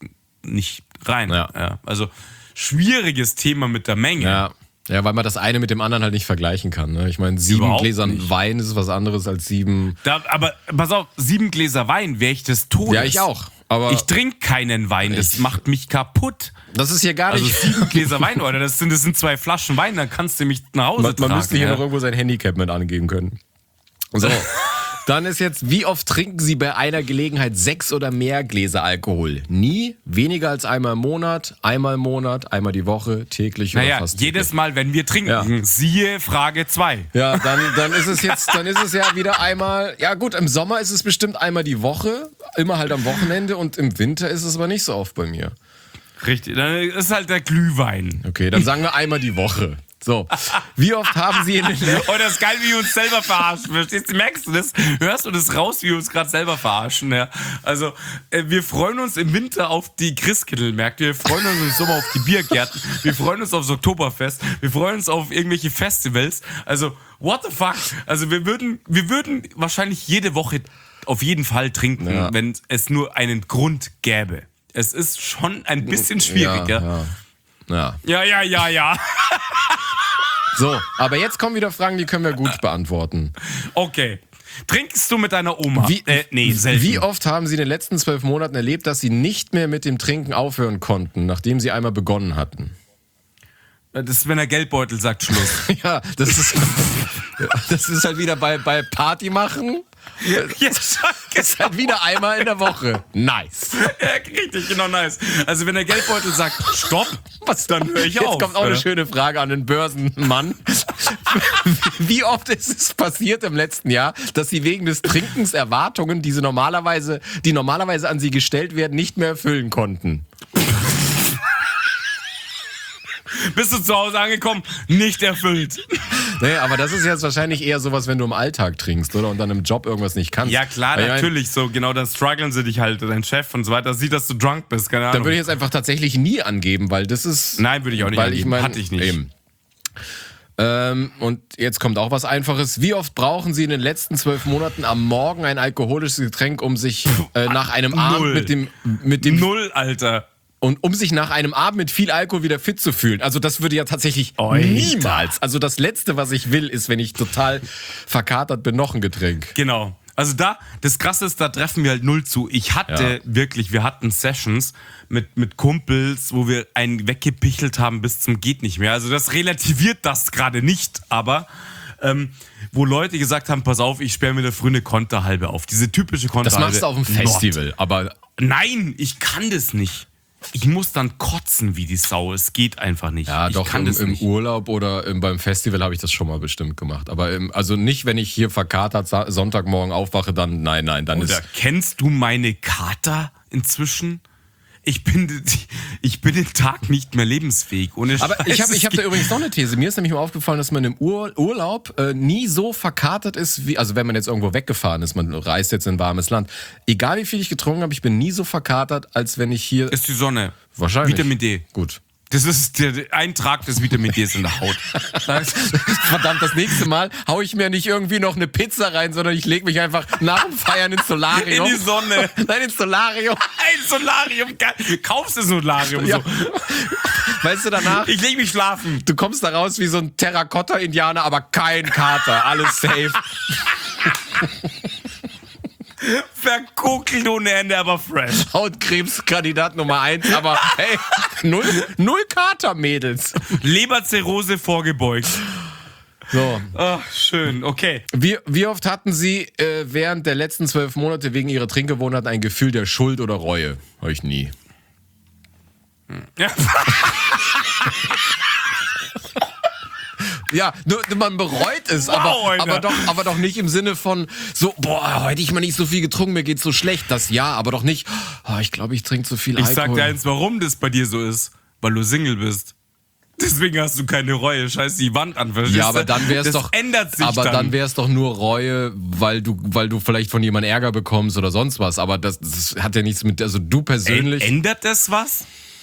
rein. Ja. Ja. Also schwieriges Thema mit der Menge. Ja. Ja, weil man das eine mit dem anderen halt nicht vergleichen kann. Ne? Ich meine, 7 Überhaupt Gläsern nicht. Wein ist was anderes als 7... Aber pass auf, 7 Gläser Wein wäre ich des Todes. Ja, ich auch. Aber ich trinke keinen Wein, das macht mich kaputt. das ist hier gar nicht... Also 7 Gläser Wein, oder? Das sind 2 Flaschen Wein, dann kannst du mich nach Hause tragen. Man müsste hier ja. noch irgendwo sein Handicap mit angeben können. So, dann ist jetzt, wie oft trinken Sie bei einer Gelegenheit 6 oder mehr Gläser Alkohol? Nie, weniger als einmal im Monat, einmal die Woche, täglich oder fast täglich. Jedes Mal, wenn wir trinken, siehe Frage 2. Ja, dann ist es ja wieder einmal, ja gut, im Sommer ist es bestimmt einmal die Woche, immer halt am Wochenende und im Winter ist es aber nicht so oft bei mir. Richtig, dann ist halt der Glühwein. Okay, dann sagen wir einmal die Woche. So, wie oft haben Sie in den Oh, das ist geil, wie wir uns selber verarschen. Verstehst du? Merkst du das? Hörst du das raus, wie wir uns gerade selber verarschen? Ja? Also, wir freuen uns im Winter auf die Christkindlmärkte, wir freuen uns im Sommer auf die Biergärten, wir freuen uns aufs Oktoberfest, wir freuen uns auf irgendwelche Festivals. Also, what the fuck? Also, wir würden wahrscheinlich jede Woche auf jeden Fall trinken, wenn es nur einen Grund gäbe. Es ist schon ein bisschen schwieriger. Ja. So, aber jetzt kommen wieder Fragen, die können wir gut beantworten. Okay. Trinkst du mit deiner Oma? Selten. Wie oft haben Sie in den letzten 12 Monaten erlebt, dass Sie nicht mehr mit dem Trinken aufhören konnten, nachdem Sie einmal begonnen hatten? Das ist, wenn der Geldbeutel sagt Schluss. Ja, das ist halt wieder bei Party machen. Jetzt ist halt wieder einmal in der Woche. Nice. Ja, richtig, genau, nice. Also wenn der Geldbeutel sagt Stopp, dann höre ich auf. Jetzt kommt auch eine schöne Frage an den Börsenmann. Wie oft ist es passiert im letzten Jahr, dass Sie wegen des Trinkens Erwartungen, die normalerweise an Sie gestellt werden, nicht mehr erfüllen konnten? Bist du zu Hause angekommen? Nicht erfüllt. Nee, aber das ist jetzt wahrscheinlich eher sowas, wenn du im Alltag trinkst, oder? Und dann im Job irgendwas nicht kannst. Ja klar, natürlich. So genau, dann strugglen sie dich halt, dein Chef und so weiter. Sieht, dass du drunk bist, keine Ahnung. Dann würde ich jetzt einfach tatsächlich nie angeben, weil das ist... Nein, würde ich auch nicht angeben. Hatte ich nicht. Eben. Und jetzt kommt auch was Einfaches. Wie oft brauchen Sie in den letzten 12 Monaten am Morgen ein alkoholisches Getränk, um sich nach einem Abend mit dem... Null, Alter. Und um sich nach einem Abend mit viel Alkohol wieder fit zu fühlen. Also das würde ja tatsächlich niemals. Also das Letzte, was ich will, ist, wenn ich total verkatert bin, noch ein Getränk. Genau. Also das Krasse ist, da treffen wir halt null zu. Wir hatten Sessions mit Kumpels, wo wir einen weggepichelt haben bis zum geht nicht mehr. Also das relativiert das gerade nicht, aber wo Leute gesagt haben, pass auf, ich sperre mir da früh eine Konterhalbe auf. Diese typische Konterhalbe. Das machst du auf dem Festival, aber... Nein, ich kann das nicht. Ich muss dann kotzen wie die Sau. Es geht einfach nicht. Ja, ich doch, kann im Urlaub oder beim Festival habe ich das schon mal bestimmt gemacht. Aber also nicht, wenn ich hier verkatert Sonntagmorgen aufwache, dann nein, dann Oder kennst du meine Kater inzwischen? Ich bin den Tag nicht mehr lebensfähig. Ohne Aber Scheiß. ich hab da übrigens noch eine These. Mir ist nämlich mal aufgefallen, dass man im Urlaub nie so verkatert ist, wie, also wenn man jetzt irgendwo weggefahren ist, man reist jetzt in ein warmes Land. Egal wie viel ich getrunken habe, ich bin nie so verkatert, als wenn ich hier... Ist die Sonne. Wahrscheinlich. Vitamin D. Gut. Das ist der Eintrag des Vitamin Ds in der Haut. Verdammt, das nächste Mal hau ich mir nicht irgendwie noch eine Pizza rein, sondern ich lege mich einfach nach dem Feiern ins Solarium. In die Sonne. Nein, ins Solarium. Ein Solarium. Kaufst du Solarium? Ja. So. Weißt du, danach... Ich leg mich schlafen. Du kommst da raus wie so ein Terrakotta-Indianer, aber kein Kater. Alles safe. Verkokelt ohne Ende, aber fresh. Hautkrebskandidat Nummer 1, aber hey, null Kater, Mädels. Leberzirrhose vorgebeugt. So. Ach, schön, okay. Wie oft hatten Sie während der letzten 12 Monate wegen Ihrer Trinkgewohnheiten ein Gefühl der Schuld oder Reue? Hab ich nie. Ja. Ja, nur man bereut es, Wow, aber doch nicht im Sinne von so, boah, heute ich mal nicht so viel getrunken, mir geht's so schlecht. Das ja, aber doch nicht, oh, ich glaube, ich trinke zu viel Alkohol. Ich sag dir eins, warum das bei dir so ist. Weil du Single bist. Deswegen hast du keine Reue. Scheiß die Wand an, verstehst du? Ja, aber dann wär's doch... ändert sich aber dann wär's doch nur Reue, weil du vielleicht von jemandem Ärger bekommst oder sonst was. Aber das hat ja nichts mit... Also du persönlich... Ändert das was?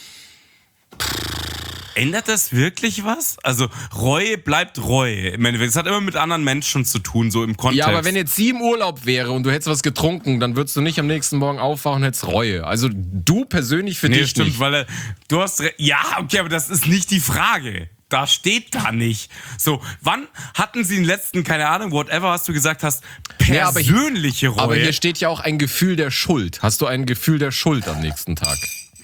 Ändert das wirklich was? Also Reue bleibt Reue. Im Endeffekt, es hat immer mit anderen Menschen zu tun, so im Kontext. Ja, aber wenn jetzt sie im Urlaub wäre und du hättest was getrunken, dann würdest du nicht am nächsten Morgen aufwachen und hättest Reue. Also du persönlich für dich stimmt, nicht. Weil du hast... Ja, okay, aber das ist nicht die Frage. Da steht da nicht. So, wann hatten sie den letzten, keine Ahnung, whatever, was du gesagt hast, persönliche Reue? Aber hier steht ja auch ein Gefühl der Schuld. Hast du ein Gefühl der Schuld am nächsten Tag?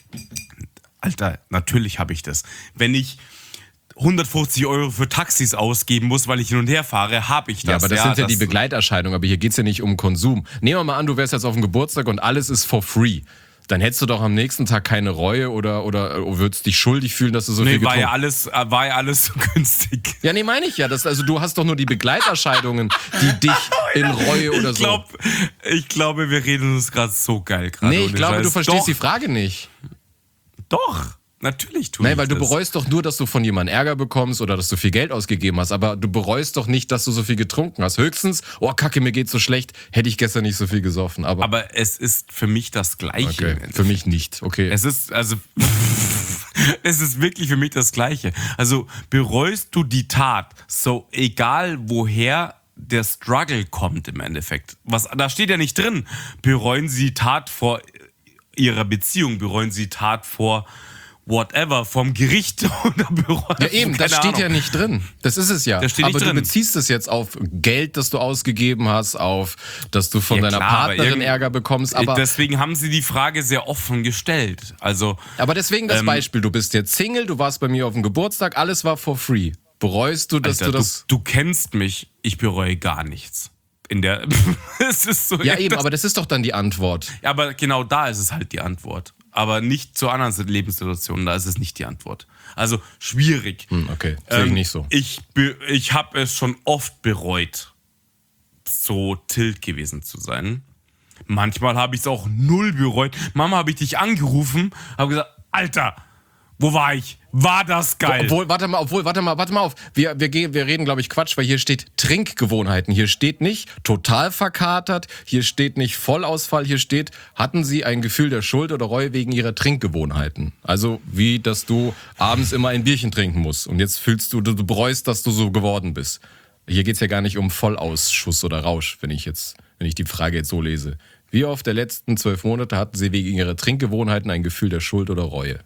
Alter, natürlich habe ich das. Wenn ich 150 € für Taxis ausgeben muss, weil ich hin und her fahre, habe ich das. Ja, aber das sind ja die Begleiterscheinungen. Aber hier geht's ja nicht um Konsum. Nehmen wir mal an, du wärst jetzt auf dem Geburtstag und alles ist for free. Dann hättest du doch am nächsten Tag keine Reue oder würdest dich schuldig fühlen, dass du so viel getrunken hast. War ja alles so günstig. Ja, nee, meine ich ja. Also du hast doch nur die Begleiterscheinungen, die dich in Reue oder so... Ich glaube, wir reden uns gerade so geil. Nee, ich glaube, du verstehst die Frage nicht. Doch, natürlich tue ich das. Nein, weil du bereust doch nur, dass du von jemandem Ärger bekommst oder dass du viel Geld ausgegeben hast, aber du bereust doch nicht, dass du so viel getrunken hast. Höchstens, oh Kacke, mir geht's so schlecht, hätte ich gestern nicht so viel gesoffen. Aber es ist für mich das Gleiche. Okay, für mich nicht, okay. Es ist wirklich für mich das Gleiche. Also bereust du die Tat, so egal woher der Struggle kommt im Endeffekt. Da steht ja nicht drin, bereuen sie die Tat vor ihrer Beziehung, bereuen sie Tat vor whatever, vom Gericht oder bereuen. Ja eben, das steht ja nicht drin. Das ist es ja. Das steht aber nicht drin. Du beziehst es jetzt auf Geld, das du ausgegeben hast, auf, dass du von deiner Partnerin Ärger bekommst. Aber deswegen haben sie die Frage sehr offen gestellt. Also, aber deswegen das Beispiel, du bist jetzt Single, du warst bei mir auf dem Geburtstag, alles war for free. Bereust du, dass Alter, du das... Du kennst mich, ich bereue gar nichts. Es ist so, ja eben, aber das ist doch dann die Antwort. Ja, aber genau da ist es halt die Antwort. Aber nicht zu anderen Lebenssituationen, da ist es nicht die Antwort. Also schwierig. Okay, sehe ich nicht so. Ich habe es schon oft bereut, so tilt gewesen zu sein. Manchmal habe ich es auch null bereut. Mama, habe ich dich angerufen, habe gesagt, Alter, Wo war ich? War das geil? Warte mal auf. Wir reden, glaube ich, Quatsch, weil hier steht Trinkgewohnheiten. Hier steht nicht total verkatert, hier steht nicht Vollausfall, hier steht, hatten Sie ein Gefühl der Schuld oder Reue wegen Ihrer Trinkgewohnheiten? Also wie, dass du abends immer ein Bierchen trinken musst und jetzt fühlst du bereust, dass du so geworden bist. Hier geht's ja gar nicht um Vollausschuss oder Rausch, wenn ich die Frage jetzt so lese. Wie oft der letzten 12 Monate hatten Sie wegen Ihrer Trinkgewohnheiten ein Gefühl der Schuld oder Reue?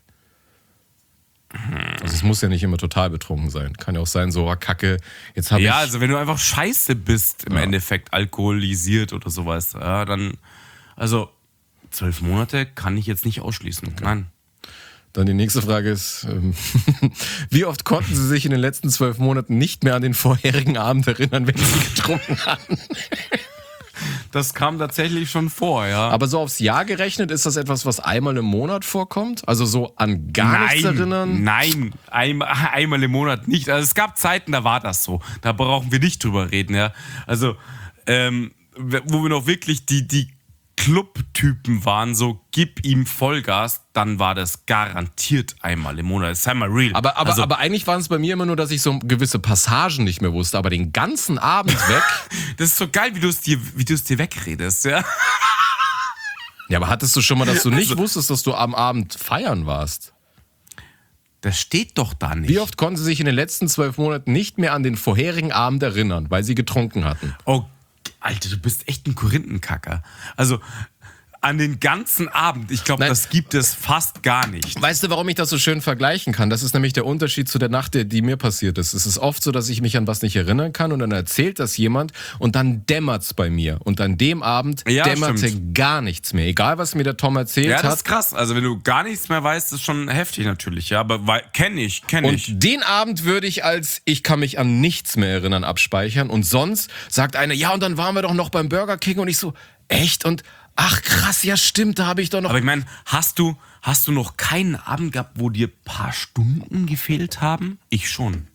Also es muss ja nicht immer total betrunken sein. Kann ja auch sein, so Kacke, jetzt habe ich... Ja, also wenn du einfach scheiße bist, im Endeffekt alkoholisiert oder sowas, ja, dann, also 12 Monate kann ich jetzt nicht ausschließen. Okay. Nein. Dann die nächste Frage ist, wie oft konnten Sie sich in den letzten 12 Monaten nicht mehr an den vorherigen Abend erinnern, wenn Sie getrunken hatten? Das kam tatsächlich schon vor, ja. Aber so aufs Jahr gerechnet, ist das etwas, was einmal im Monat vorkommt? Also so an gar nichts erinnern? Nein, einmal im Monat nicht. Also es gab Zeiten, da war das so. Da brauchen wir nicht drüber reden, ja. Also, wo wir noch wirklich die Club-Typen waren, so gib ihm Vollgas, dann war das garantiert einmal im Monat. Sei mal real. Aber eigentlich waren es bei mir immer nur, dass ich so gewisse Passagen nicht mehr wusste, aber den ganzen Abend weg. Das ist so geil, wie du es dir wegredest, ja. Ja, aber hattest du schon mal, dass du nicht wusstest, dass du am Abend feiern warst? Das steht doch da nicht. Wie oft konnten Sie sich in den letzten 12 Monaten nicht mehr an den vorherigen Abend erinnern, weil Sie getrunken hatten? Oh, Alter, du bist echt ein Korinthenkacker. Also an den ganzen Abend, ich glaube, das gibt es fast gar nicht. Weißt du, warum ich das so schön vergleichen kann? Das ist nämlich der Unterschied zu der Nacht, die mir passiert ist. Es ist oft so, dass ich mich an was nicht erinnern kann und dann erzählt das jemand und dann dämmert's bei mir. Und an dem Abend dämmerte gar nichts mehr. Egal, was mir der Tom erzählt hat. Ja, das ist krass. Also wenn du gar nichts mehr weißt, ist schon heftig natürlich. Ja, aber kenn ich. Und den Abend würde ich als ich kann mich an nichts mehr erinnern abspeichern. Und sonst sagt einer, ja, und dann waren wir doch noch beim Burger King. Und ich so, echt? Und ach krass, ja stimmt, da habe ich doch noch... Aber ich meine, hast du noch keinen Abend gehabt, wo dir ein paar Stunden gefehlt haben? Ich schon.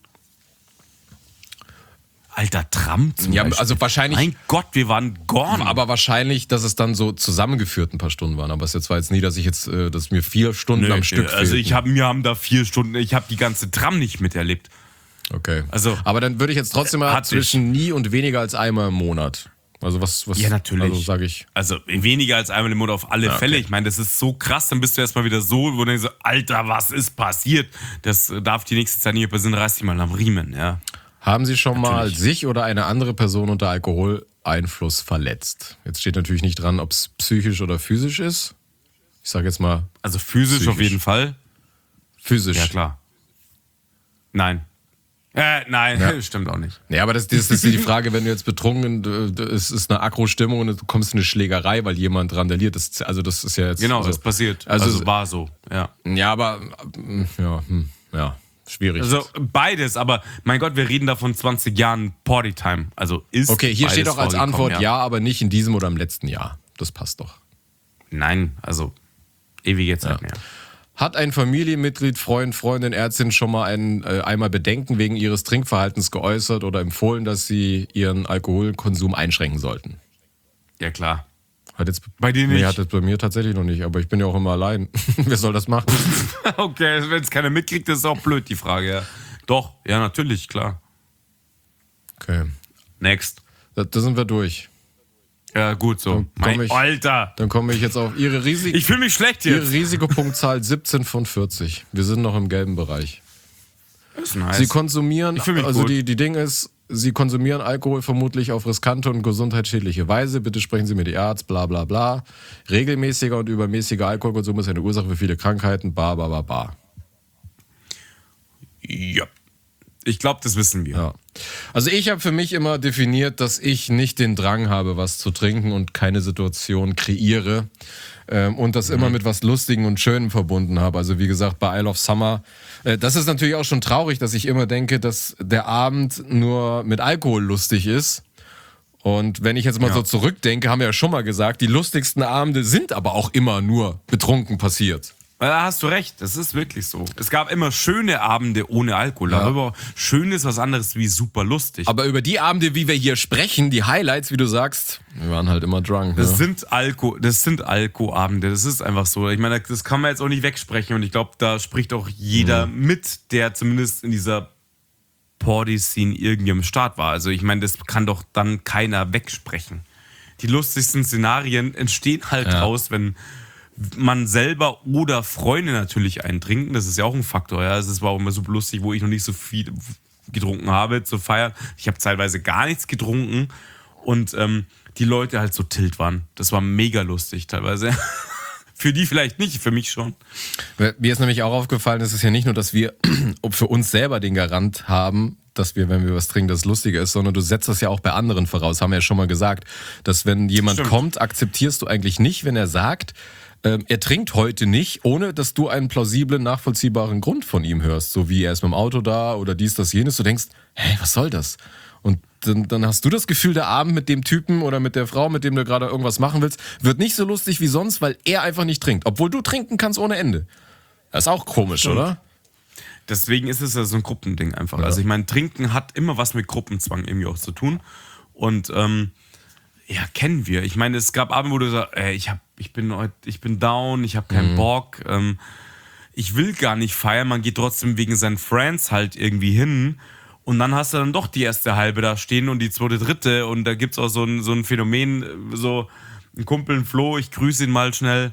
Alter, Tram zum Beispiel. Also wahrscheinlich... Mein Gott, wir waren gone. Aber wahrscheinlich, dass es dann so zusammengeführt ein paar Stunden waren. Aber es war jetzt nie, dass dass mir 4 Stunden am Stück fehlten. Also mir haben da 4 Stunden, ich habe die ganze Tram nicht miterlebt. Okay. Also, aber dann würde ich jetzt trotzdem mal zwischen nie und weniger als einmal im Monat... Also was ja, natürlich. Also sage ich. Also weniger als einmal im Monat auf alle Fälle. Ich meine, das ist so krass, dann bist du erstmal wieder so, wo du denkst, Alter, was ist passiert? Das darf die nächste Zeit nicht mehr passieren, reiß dich mal am Riemen, ja. Haben Sie schon mal sich oder eine andere Person unter Alkoholeinfluss verletzt? Jetzt steht natürlich nicht dran, ob es psychisch oder physisch ist. Ich sage jetzt mal. Also physisch psychisch. Auf jeden Fall. Physisch. Ja, klar. Nein. Nein, ja. Stimmt auch nicht. Ja, aber das ist die Frage, wenn du jetzt betrunken, es ist eine Aggro-Stimmung und du kommst in eine Schlägerei, weil jemand randaliert. Das ist ja jetzt... Genau, das passiert. Also war so, ja. Ja, aber... Ja, schwierig. Also beides, aber mein Gott, wir reden da von 20 Jahren Partytime. Also ist okay, hier steht auch als Antwort ja, aber nicht in diesem oder im letzten Jahr. Das passt doch. Nein, also ewige Zeit mehr. Hat ein Familienmitglied, Freund, Freundin, Ärztin schon mal einmal Bedenken wegen ihres Trinkverhaltens geäußert oder empfohlen, dass sie ihren Alkoholkonsum einschränken sollten? Ja, klar. Hat jetzt bei dir nicht? Nee, hat das bei mir tatsächlich noch nicht, aber ich bin ja auch immer allein. Wer soll das machen? Okay, wenn es keiner mitkriegt, ist es auch blöd, die Frage. Ja. Doch, ja, natürlich, klar. Okay. Next. Da sind wir durch. Ja, gut so. Alter! Dann komme ich jetzt auf Ihre Risiko. Ich fühle mich schlecht jetzt. Ihre Risikopunktzahl 17 von 40. Wir sind noch im gelben Bereich. Das ist nice. Sie konsumieren, ich fühle mich also gut. die Ding ist, Sie konsumieren Alkohol vermutlich auf riskante und gesundheitsschädliche Weise. Bitte sprechen Sie mit Ihrem Arzt, bla bla bla. Regelmäßiger und übermäßiger Alkoholkonsum ist eine Ursache für viele Krankheiten, ba ba ba ba. Ja. Ich glaube, das wissen wir. Ja. Also ich habe für mich immer definiert, dass ich nicht den Drang habe, was zu trinken und keine Situation kreiere und das immer mit was Lustigem und Schönem verbunden habe. Also wie gesagt, bei Isle of Summer, das ist natürlich auch schon traurig, dass ich immer denke, dass der Abend nur mit Alkohol lustig ist. Und wenn ich jetzt mal so zurückdenke, haben wir ja schon mal gesagt, die lustigsten Abende sind aber auch immer nur betrunken passiert. Da hast du recht, das ist wirklich so. Es gab immer schöne Abende ohne Alkohol, aber schön ist was anderes wie super lustig. Aber über die Abende, wie wir hier sprechen, die Highlights, wie du sagst, wir waren halt immer drunk. Das sind Alko-Abende, das ist einfach so. Ich meine, das kann man jetzt auch nicht wegsprechen und ich glaube, da spricht auch jeder mit, der zumindest in dieser Party-Scene irgendwie am Start war. Also ich meine, das kann doch dann keiner wegsprechen. Die lustigsten Szenarien entstehen halt raus, wenn man selber oder Freunde natürlich eintrinken. Das ist ja auch ein Faktor. Ja, es war auch immer super lustig, wo ich noch nicht so viel getrunken habe zu feiern. Ich habe zeitweise gar nichts getrunken und die Leute halt so tilt waren. Das war mega lustig teilweise. Für die vielleicht nicht, für mich schon. Mir ist nämlich auch aufgefallen, es ist ja nicht nur, dass wir für uns selber den Garant haben, dass wir, wenn wir was trinken, das lustiger ist, sondern du setzt das ja auch bei anderen voraus, haben wir ja schon mal gesagt, dass wenn jemand kommt, akzeptierst du eigentlich nicht, wenn er sagt, er trinkt heute nicht, ohne dass du einen plausiblen, nachvollziehbaren Grund von ihm hörst, so wie er ist mit dem Auto da oder dies, das, jenes, du denkst, hey, was soll das? Und dann hast du das Gefühl, der Abend mit dem Typen oder mit der Frau, mit dem du gerade irgendwas machen willst, wird nicht so lustig wie sonst, weil er einfach nicht trinkt. Obwohl du trinken kannst ohne Ende. Das ist auch komisch, oder? Deswegen ist es ja so ein Gruppending einfach. Ja. Also ich meine, Trinken hat immer was mit Gruppenzwang irgendwie auch zu tun. Und kennen wir. Ich meine, es gab Abende, wo du sagst, ich bin down, ich habe keinen Bock, ich will gar nicht feiern, man geht trotzdem wegen seinen Friends halt irgendwie hin. Und dann hast du dann doch die erste halbe da stehen und die zweite, dritte. Und da gibt es auch so ein Phänomen, so ein Kumpel, ein Flo, ich grüße ihn mal schnell.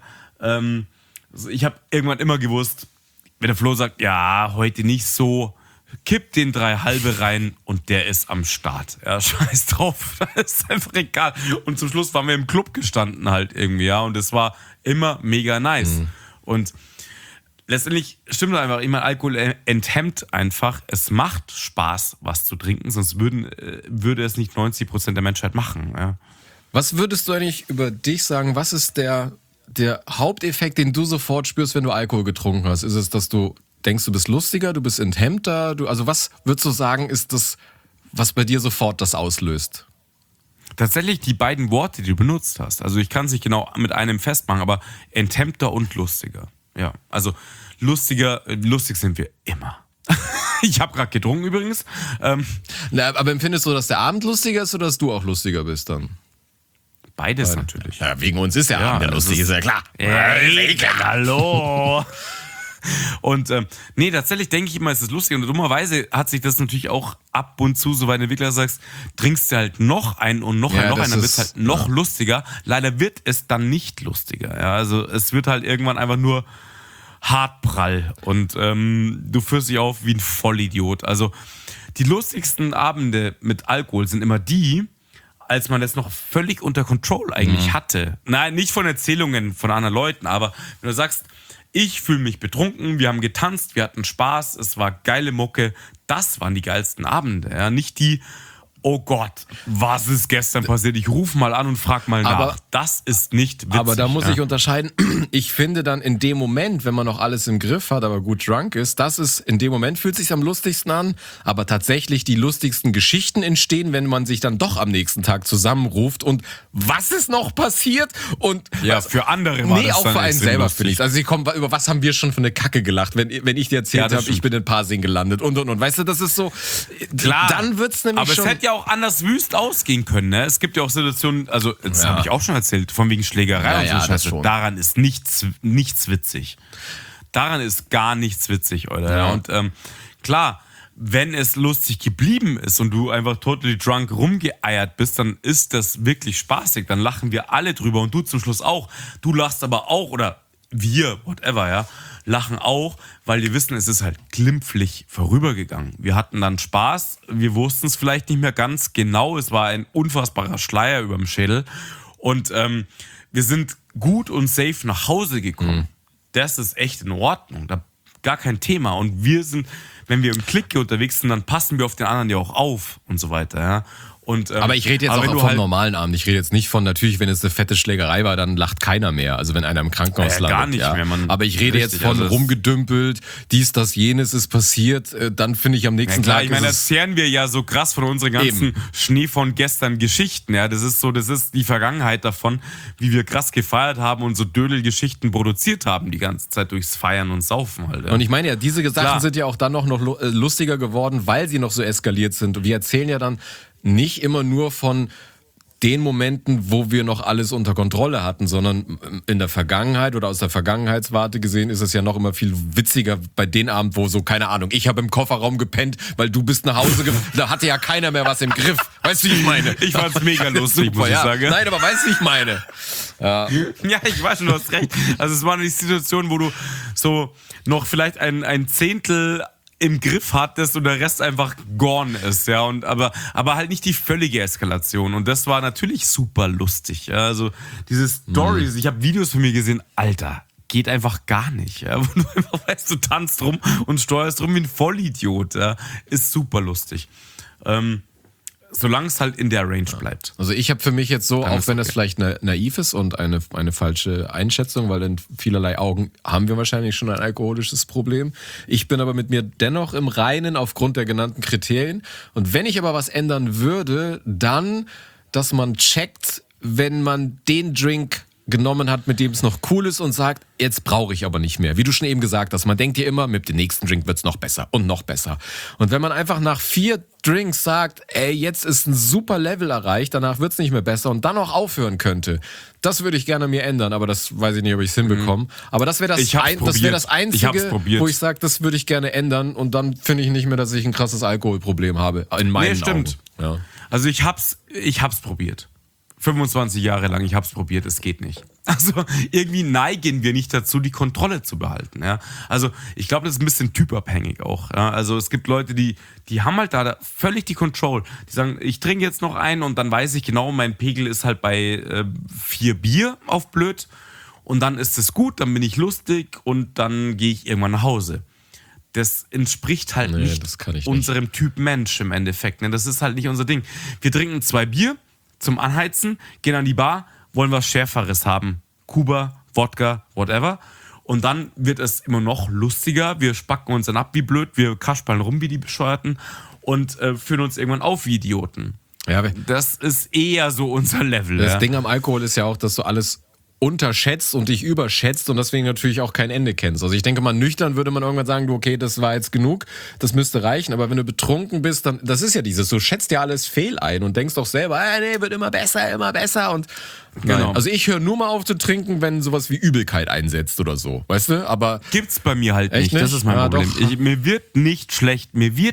Ich habe irgendwann immer gewusst, wenn der Flo sagt, ja, heute nicht so, kipp den 3 halbe rein und der ist am Start. Ja, scheiß drauf, das ist einfach egal. Und zum Schluss waren wir im Club gestanden halt irgendwie, ja. Und es war immer mega nice. Und letztendlich stimmt es einfach, ich meine, Alkohol enthemmt einfach. Es macht Spaß, was zu trinken, sonst würde es nicht 90% der Menschheit machen. Ja. Was würdest du eigentlich über dich sagen, was ist der Haupteffekt, den du sofort spürst, wenn du Alkohol getrunken hast? Ist es, dass du denkst, du bist lustiger, du bist enthemmter? Also was würdest du sagen, ist das, was bei dir sofort das auslöst? Tatsächlich die beiden Worte, die du benutzt hast. Also ich kann es nicht genau mit einem festmachen, aber enthemmter und lustiger. Ja, also lustig sind wir immer. Ich habe gerade getrunken übrigens. Aber empfindest du, dass der Abend lustiger ist oder dass du auch lustiger bist dann? Beides natürlich. Ja, wegen uns ist der Abend ja lustig, ist ja klar. Hallo. Und tatsächlich denke ich immer, es ist lustig. Und dummerweise hat sich das natürlich auch ab und zu, so weit entwickelt, sagst, trinkst du halt noch einen und noch einen, dann wird es halt noch lustiger. Leider wird es dann nicht lustiger. Ja? Also es wird halt irgendwann einfach nur hartprall. Und du führst dich auf wie ein Vollidiot. Also die lustigsten Abende mit Alkohol sind immer die, als man das noch völlig unter Control eigentlich hatte. Nein, nicht von Erzählungen von anderen Leuten, aber wenn du sagst, ich fühle mich betrunken, wir haben getanzt, wir hatten Spaß, es war geile Mucke. Das waren die geilsten Abende. Ja? Nicht die, oh Gott, was ist gestern passiert? Ich rufe mal an und frag mal nach. Das ist nicht witzig. Aber da muss ich unterscheiden. Ich finde dann in dem Moment, wenn man noch alles im Griff hat, aber gut drunk ist, in dem Moment fühlt es sich am lustigsten an. Aber tatsächlich die lustigsten Geschichten entstehen, wenn man sich dann doch am nächsten Tag zusammenruft und was ist noch passiert? Und ja, für andere war das auch für einen selber finde ich. Also über was haben wir schon für eine Kacke gelacht, wenn ich dir erzählt habe, ich bin in Pasing gelandet und. Weißt du, das ist so, klar, dann wird's nämlich aber schon... es hätte ja auch anders wüst ausgehen können, ne? Es gibt ja auch Situationen, also das habe ich auch schon erzählt, von wegen Schlägerei und so Scheiße. Daran ist nichts witzig. Daran ist gar nichts witzig, oder? Ja. Und klar, wenn es lustig geblieben ist und du einfach totally drunk rumgeeiert bist, dann ist das wirklich spaßig. Dann lachen wir alle drüber und du zum Schluss auch. Du lachst aber auch, oder wir, whatever, ja, lachen auch, weil wir wissen, es ist halt glimpflich vorübergegangen. Wir hatten dann Spaß, wir wussten es vielleicht nicht mehr ganz genau, es war ein unfassbarer Schleier über dem Schädel und wir sind gut und safe nach Hause gekommen. Das ist echt in Ordnung, gar kein Thema. Und wir sind, wenn wir im Clique unterwegs sind, dann passen wir auf den anderen ja auch auf und so weiter, ja. Und, aber ich rede jetzt auch vom normalen Abend. Ich rede jetzt nicht von, natürlich, wenn es eine fette Schlägerei war, dann lacht keiner mehr. Also wenn einer im Krankenhaus landet. Gar nicht mehr, Mann. Aber ich rede jetzt von rumgedümpelt, dies, das, jenes ist passiert. Dann finde ich am nächsten Tag... Ich meine, erzählen wir ja so krass von unseren ganzen Schnee von gestern Geschichten. Ja, das ist die Vergangenheit davon, wie wir krass gefeiert haben und so Dödel-Geschichten produziert haben die ganze Zeit durchs Feiern und Saufen halt. Ja. Und ich meine ja, diese Sachen sind ja auch dann noch lustiger geworden, weil sie noch so eskaliert sind. Und wir erzählen ja dann nicht immer nur von den Momenten, wo wir noch alles unter Kontrolle hatten, sondern in der Vergangenheit oder aus der Vergangenheitswarte gesehen ist es ja noch immer viel witziger bei den Abend, wo so, keine Ahnung, ich habe im Kofferraum gepennt, weil du bist nach Hause da hatte ja keiner mehr was im Griff. Weißt du, wie ich meine? Ich fand's mega lustig, super, muss ich sagen. Nein, aber weißt du, wie ich meine? Ja, ich weiß schon, du hast recht. Also es war eine Situation, wo du so noch vielleicht ein Zehntel im Griff hattest und der Rest einfach gone ist, ja, und aber halt nicht die völlige Eskalation und das war natürlich super lustig, ja? Also diese Stories, ich habe Videos von mir gesehen, Alter, geht einfach gar nicht, ja? Wo du einfach weißt, du tanzt rum und steuerst rum wie ein Vollidiot, ja? Ist super lustig. Solange es halt in der Range bleibt. Also ich habe für mich jetzt so, auch wenn das vielleicht naiv ist und eine falsche Einschätzung, weil in vielerlei Augen haben wir wahrscheinlich schon ein alkoholisches Problem. Ich bin aber mit mir dennoch im Reinen aufgrund der genannten Kriterien. Und wenn ich aber was ändern würde, dann, dass man checkt, wenn man den Drink genommen hat, mit dem es noch cool ist und sagt, jetzt brauche ich aber nicht mehr. Wie du schon eben gesagt hast, man denkt dir immer, mit dem nächsten Drink wird's noch besser und noch besser. Und wenn man einfach nach 4 Drinks sagt, ey, jetzt ist ein super Level erreicht, danach wird's nicht mehr besser und dann auch aufhören könnte, das würde ich gerne mir ändern, aber das weiß ich nicht, ob ich es hinbekomme. Aber das wäre das Einzige, wo ich sage, das würde ich gerne ändern und dann finde ich nicht mehr, dass ich ein krasses Alkoholproblem habe. In meinen stimmt. Augen. Ja. Also ich hab's probiert. 25 Jahre lang, ich hab's probiert, es geht nicht. Also irgendwie neigen wir nicht dazu, die Kontrolle zu behalten. Ja? Also ich glaube, das ist ein bisschen typabhängig auch. Ja? Also es gibt Leute, die haben halt da völlig die Control. Die sagen, ich trinke jetzt noch einen und dann weiß ich genau, mein Pegel ist halt bei 4 Bier auf blöd und dann ist es gut, dann bin ich lustig und dann gehe ich irgendwann nach Hause. Das entspricht halt nicht unserem Typ Mensch im Endeffekt. Ne? Das ist halt nicht unser Ding. Wir trinken 2 Bier zum Anheizen, gehen an die Bar, wollen was Schärferes haben. Kuba, Wodka, whatever. Und dann wird es immer noch lustiger. Wir spacken uns dann ab wie blöd, wir kaspern rum wie die Bescheuerten und führen uns irgendwann auf wie Idioten. Ja, das ist eher so unser Level. Das Ding am Alkohol ist ja auch, dass du alles unterschätzt und dich überschätzt und deswegen natürlich auch kein Ende kennst. Also ich denke mal, nüchtern würde man irgendwann sagen, du, okay, das war jetzt genug, das müsste reichen, aber wenn du betrunken bist, dann, das ist ja dieses, du schätzt ja alles fehl ein und denkst doch selber, nee, wird immer besser und genau. Also ich höre nur mal auf zu trinken, wenn sowas wie Übelkeit einsetzt oder so, weißt du, aber... Gibt's bei mir halt nicht, das ist mein Problem. Mir wird nicht schlecht.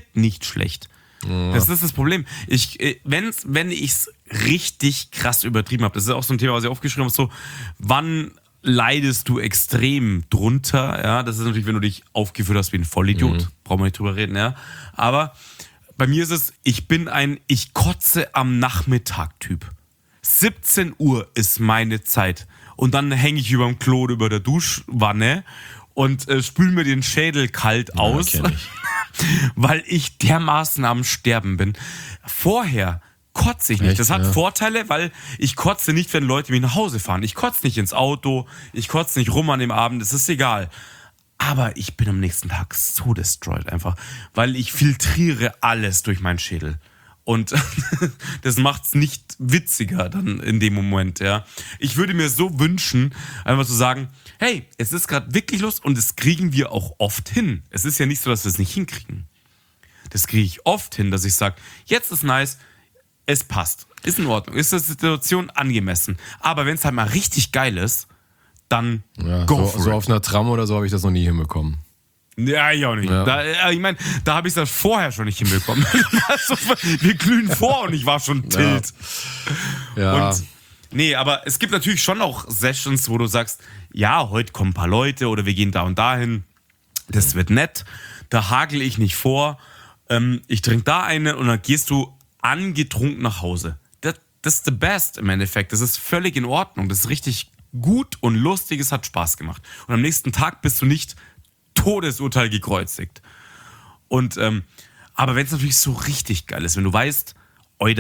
Das ist das Problem. Wenn ich's richtig krass übertrieben habe, das ist auch so ein Thema, was ich aufgeschrieben habe, so, wann leidest du extrem drunter? Ja, das ist natürlich, wenn du dich aufgeführt hast wie ein Vollidiot, brauchen wir nicht drüber reden, ja. Aber bei mir ist es, ich bin ich kotze am Nachmittag-Typ. 17 Uhr ist meine Zeit. Und dann hänge ich überm Klo über der Duschwanne und spüle mir den Schädel kalt aus, weil ich dermaßen am Sterben bin. Vorher kotze ich nicht. Das hat Vorteile, weil ich kotze nicht, wenn Leute mich nach Hause fahren. Ich kotze nicht ins Auto, ich kotze nicht rum an dem Abend, das ist egal. Aber ich bin am nächsten Tag so destroyed einfach, weil ich filtriere alles durch meinen Schädel. Und das macht's nicht witziger dann in dem Moment, ja. Ich würde mir so wünschen, einfach zu sagen, hey, es ist gerade wirklich Lust und das kriegen wir auch oft hin. Es ist ja nicht so, dass wir es nicht hinkriegen. Das kriege ich oft hin, dass ich sage, jetzt ist nice, es passt, ist in Ordnung, ist die Situation angemessen. Aber wenn es halt mal richtig geil ist, dann go for it. So auf einer Tram oder so habe ich das noch nie hinbekommen. Ja, ich auch nicht. Ja. Ich meine, da habe ich das vorher schon nicht hinbekommen. Also, wir glühen vor und ich war schon tilt. Ja. Und, nee, aber es gibt natürlich schon auch Sessions, wo du sagst, ja, heute kommen ein paar Leute oder wir gehen da und dahin. Das wird nett. Da hagel ich nicht vor. Ich trinke da eine und dann gehst du angetrunken nach Hause. Das ist the best im Endeffekt. Das ist völlig in Ordnung. Das ist richtig gut und lustig. Es hat Spaß gemacht. Und am nächsten Tag bist du nicht Todesurteil gekreuzigt. Und aber wenn es natürlich so richtig geil ist, wenn du weißt, Oida,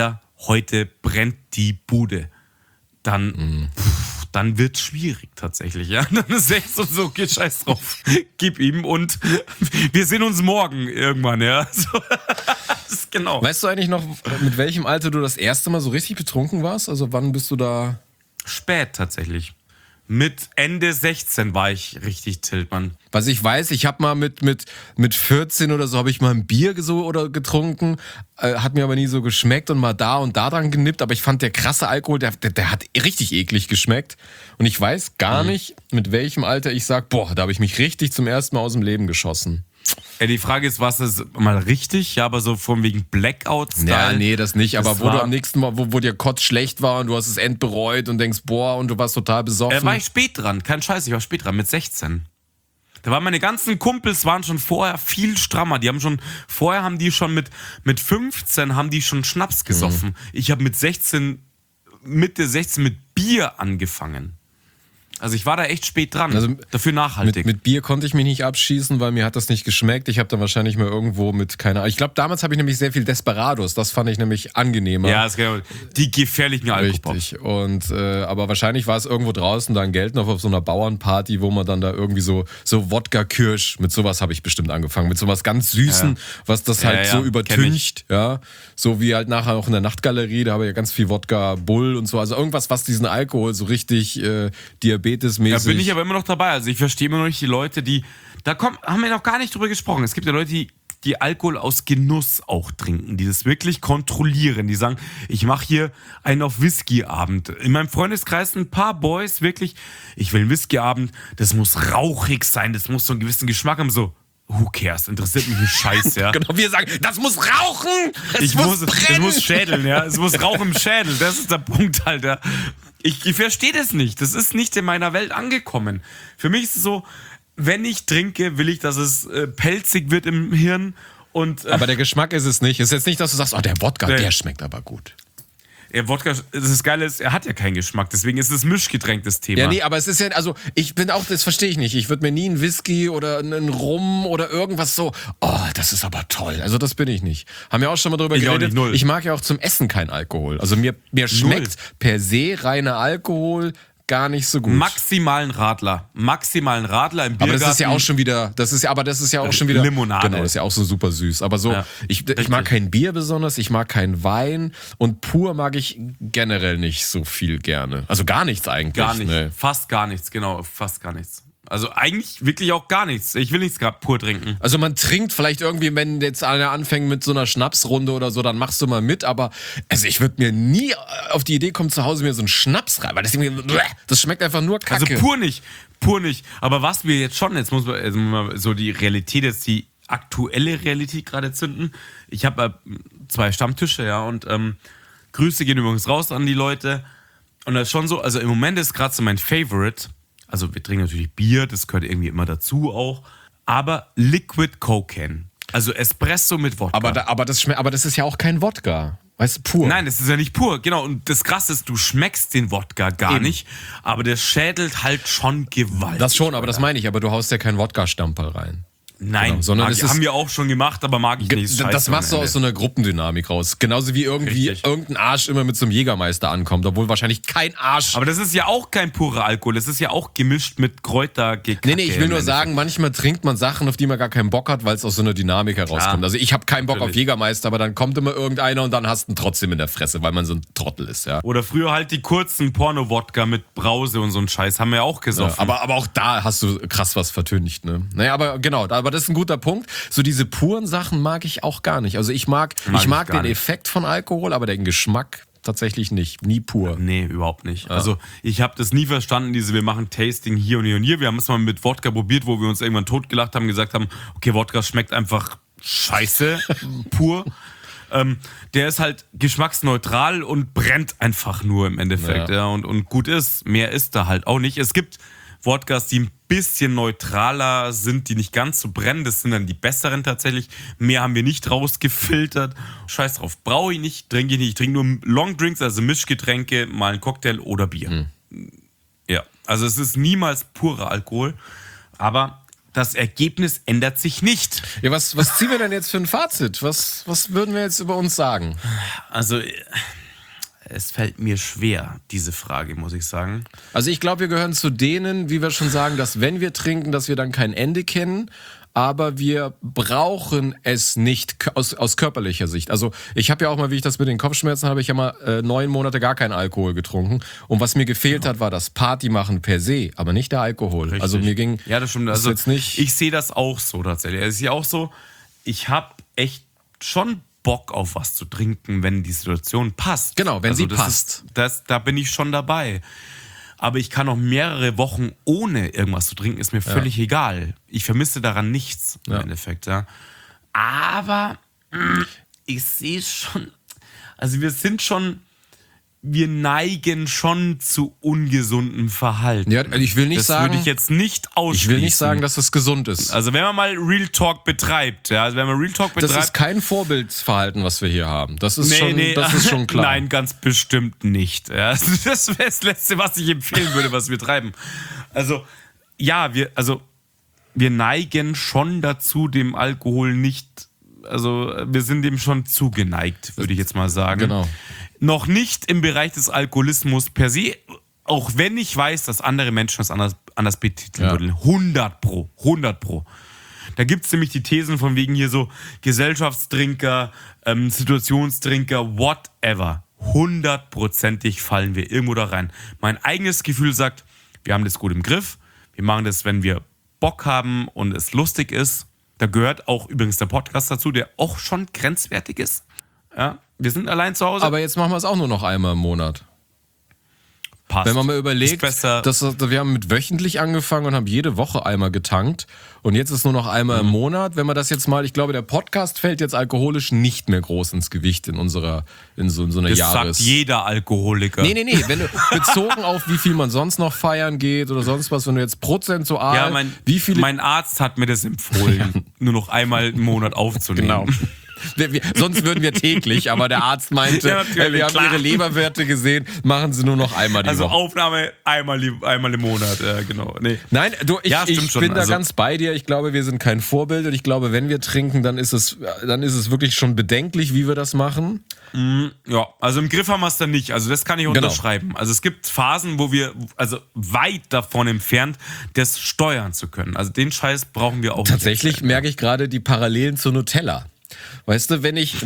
heute brennt die Bude, dann wird es schwierig tatsächlich. Ja? Dann ist echt so, okay, scheiß drauf, gib ihm und wir sehen uns morgen irgendwann. Ja? So, das ist genau. Weißt du eigentlich noch, mit welchem Alter du das erste Mal so richtig betrunken warst? Also wann bist du da? Spät tatsächlich. Mit Ende 16 war ich richtig Tiltmann. Was ich weiß, ich habe mal mit 14 oder so, habe ich mal ein Bier getrunken, hat mir aber nie so geschmeckt und mal da und da dran genippt, aber ich fand der krasse Alkohol, der hat richtig eklig geschmeckt und ich weiß gar nicht, mit welchem Alter ich sag, boah, da habe ich mich richtig zum ersten Mal aus dem Leben geschossen. Ja, die Frage ist, was ist mal richtig? Ja, aber so von wegen Blackout-Style. Ja, nee, das nicht. Aber wo du am nächsten Mal, wo dir Kotz schlecht war und du hast es endbereut und denkst, boah, und du warst total besoffen. War ich spät dran. Kein Scheiß, ich war spät dran, mit 16. Da waren meine ganzen Kumpels waren schon vorher viel strammer. Vorher haben die schon mit 15 haben die schon Schnaps gesoffen. Ich habe Mitte 16 mit Bier angefangen. Also ich war da echt spät dran, also dafür nachhaltig. Mit Bier konnte ich mich nicht abschießen, weil mir hat das nicht geschmeckt. Ich habe dann wahrscheinlich mal irgendwo mit, keine Ahnung. Ich glaube, damals habe ich nämlich sehr viel Desperados. Das fand ich nämlich angenehmer. Ja, das genau. Die gefährlichen Alkohol. Richtig. Und, aber wahrscheinlich war es irgendwo draußen da in Gelten auf so einer Bauernparty, wo man dann da irgendwie so Wodka-Kirsch, mit sowas habe ich bestimmt angefangen. Mit sowas ganz Süßen, was das halt so übertüncht. Ja, so wie halt nachher auch in der Nachtgalerie, da habe ich ja ganz viel Wodka Bull und so. Also irgendwas, was diabetes Alkohol so richtig diabetesmäßig. Da bin ich aber immer noch dabei. Also ich verstehe immer noch nicht die Leute, haben wir noch gar nicht drüber gesprochen. Es gibt ja Leute, die Alkohol aus Genuss auch trinken, die das wirklich kontrollieren. Die sagen, ich mache hier einen auf Whisky-Abend. In meinem Freundeskreis ein paar Boys wirklich, ich will einen Whisky-Abend, das muss rauchig sein, das muss so einen gewissen Geschmack haben. So, who cares? Interessiert mich ein Scheiß, ja. Genau, wir sagen, das muss rauchen! Es muss schädeln, ja. Es muss rauchen im Schädel. Das ist der Punkt, Alter. Ich verstehe das nicht. Das ist nicht in meiner Welt angekommen. Für mich ist es so, wenn ich trinke, will ich, dass es pelzig wird im Hirn. Aber der Geschmack ist es nicht. Es ist jetzt nicht, dass du sagst, oh, der Wodka, der schmeckt aber gut. Ja, Wodka, das Geile ist, er hat ja keinen Geschmack, deswegen ist es Mischgetränk das Thema. Ja, nee, aber es ist ja, also ich bin auch, das verstehe ich nicht. Ich würde mir nie einen Whisky oder einen Rum oder irgendwas so, oh, das ist aber toll. Also das bin ich nicht. Haben wir auch schon mal drüber geredet. Ich mag ja auch zum Essen keinen Alkohol. Also mir schmeckt per se reiner Alkohol gar nicht so gut. Maximalen Radler im Biergarten. Aber das ist ja auch schon wieder Limonade. Genau, das ist ja auch so super süß. Aber so, ja, ich mag kein Bier besonders, ich mag keinen Wein und pur mag ich generell nicht so viel gerne. Also gar nichts eigentlich. Gar nicht, fast gar nichts, genau, fast gar nichts. Also eigentlich wirklich auch gar nichts. Ich will nichts gerade pur trinken. Also man trinkt vielleicht irgendwie, wenn jetzt einer anfängt mit so einer Schnapsrunde oder so, dann machst du mal mit, aber also ich würde mir nie auf die Idee kommen, zu Hause mir so einen Schnaps rein, weil das schmeckt einfach nur Kacke. Also pur nicht. Aber was wir jetzt schon, jetzt muss man mal so die Realität, jetzt die aktuelle Realität gerade zünden. Ich habe 2 Stammtische, ja, und Grüße gehen übrigens raus an die Leute. Und das ist schon so, also im Moment ist gerade so mein Favorite. Also wir trinken natürlich Bier, das gehört irgendwie immer dazu auch. Aber Liquid Cocaine. Also Espresso mit Wodka. Aber das ist ja auch kein Wodka. Weißt du, pur. Nein, das ist ja nicht pur. Genau. Und das Krasse ist, du schmeckst den Wodka gar nicht. Aber der schädelt halt schon gewaltig. Das schon, aber das meine ich. Aber du haust ja keinen Wodka-Stamperl rein. Nein, genau, sondern haben wir auch schon gemacht, aber mag ich nicht. Das machst du aus so einer Gruppendynamik raus. Genauso wie irgendein Arsch immer mit so einem Jägermeister ankommt, obwohl wahrscheinlich kein Arsch... Aber das ist ja auch kein purer Alkohol, das ist ja auch gemischt mit Kräutergekacke. Nee, ich will nur sagen, manchmal trinkt man Sachen, auf die man gar keinen Bock hat, weil es aus so einer Dynamik herauskommt. Also ich habe keinen Bock auf Jägermeister, aber dann kommt immer irgendeiner und dann hast du ihn trotzdem in der Fresse, weil man so ein Trottel ist, ja. Oder früher halt die kurzen Porno-Wodka mit Brause und so ein Scheiß, haben wir ja auch gesoffen. Ja, aber auch da hast du krass was vertüncht, ne? Naja, aber genau, aber das ist ein guter Punkt. So diese puren Sachen mag ich auch gar nicht. Also ich mag den Effekt von Alkohol, aber den Geschmack tatsächlich nicht. Nie pur. Nee, überhaupt nicht. Ja. Also ich habe das nie verstanden, wir machen Tasting hier und hier und hier. Wir haben es mal mit Wodka probiert, wo wir uns irgendwann totgelacht haben, gesagt haben, okay, Wodka schmeckt einfach scheiße, pur. Der ist halt geschmacksneutral und brennt einfach nur im Endeffekt. Ja. Und gut ist. Mehr ist da halt auch nicht. Es gibt Wodkas, die ein bisschen neutraler sind, die nicht ganz so brennen. Das sind dann die besseren tatsächlich. Mehr haben wir nicht rausgefiltert. Scheiß drauf. Brauche ich nicht, trinke ich nicht. Ich trinke nur Longdrinks, also Mischgetränke, mal einen Cocktail oder Bier. Ja, also es ist niemals purer Alkohol. Aber das Ergebnis ändert sich nicht. Ja, was ziehen wir denn jetzt für ein Fazit? Was würden wir jetzt über uns sagen? Also... es fällt mir schwer, diese Frage, muss ich sagen. Also ich glaube, wir gehören zu denen, wie wir schon sagen, dass wenn wir trinken, dass wir dann kein Ende kennen, aber wir brauchen es nicht aus körperlicher Sicht. Also ich habe ja auch mal, wie ich das mit den Kopfschmerzen habe, ich ja mal 9 Monate gar keinen Alkohol getrunken. Und was mir gefehlt hat, war das Partymachen per se, aber nicht der Alkohol. Richtig. Also mir ging ja, das stimmt. Also jetzt nicht. Ich sehe das auch so tatsächlich. Es ist ja auch so, ich habe echt schon Bock auf was zu trinken, wenn die Situation passt. Genau, wenn sie passt. Da bin ich schon dabei. Aber ich kann auch mehrere Wochen ohne irgendwas zu trinken, ist mir völlig egal. Ich vermisse daran nichts im Endeffekt. Ja. Aber ich sehe schon, also wir neigen schon zu ungesundem Verhalten. Ja, ich will nicht sagen, das würde ich jetzt nicht ausschließen. Ich will nicht sagen, dass es gesund ist. Also wenn man mal Real Talk betreibt, das ist kein Vorbildsverhalten, was wir hier haben. Das ist schon klar. Nein, ganz bestimmt nicht. Ja, das wäre das Letzte, was ich empfehlen würde, was wir treiben. Also ja, wir neigen schon dazu, dem Alkohol nicht. Also wir sind dem schon zugeneigt, würde ich jetzt mal sagen. Genau. Noch nicht im Bereich des Alkoholismus per se, auch wenn ich weiß, dass andere Menschen das anders betiteln würden. 100 Pro. Da gibt es nämlich die Thesen von wegen hier so Gesellschaftstrinker, Situationstrinker, whatever. 100%ig fallen wir irgendwo da rein. Mein eigenes Gefühl sagt, wir haben das gut im Griff. Wir machen das, wenn wir Bock haben und es lustig ist. Da gehört auch übrigens der Podcast dazu, der auch schon grenzwertig ist. Ja, wir sind allein zu Hause. Aber jetzt machen wir es auch nur noch einmal im Monat. Passt. Wenn man mal überlegt, wir haben mit wöchentlich angefangen und haben jede Woche einmal getankt und jetzt ist nur noch einmal im Monat. Wenn man das jetzt mal, ich glaube, der Podcast fällt jetzt alkoholisch nicht mehr groß ins Gewicht in so einer das sagt jeder Alkoholiker. Nee, wenn du bezogen auf wie viel man sonst noch feiern geht oder sonst was, wenn du jetzt prozentual, mein Arzt hat mir das empfohlen, nur noch einmal im Monat aufzunehmen. Genau. Sonst würden wir täglich, aber der Arzt meinte, wir haben ihre Leberwerte gesehen, machen sie nur noch einmal die Woche. Also Aufnahme einmal im Monat, genau. Nee. Nein, ich bin da ganz bei dir. Ich glaube, wir sind kein Vorbild und ich glaube, wenn wir trinken, dann ist es wirklich schon bedenklich, wie wir das machen. Ja, also im Griff haben wir es dann nicht. Also das kann ich unterschreiben. Genau. Also es gibt Phasen, wo wir weit davon entfernt, das steuern zu können. Also den Scheiß brauchen wir auch tatsächlich nicht. Merke ich gerade die Parallelen zu Nutella. Weißt du, wenn ich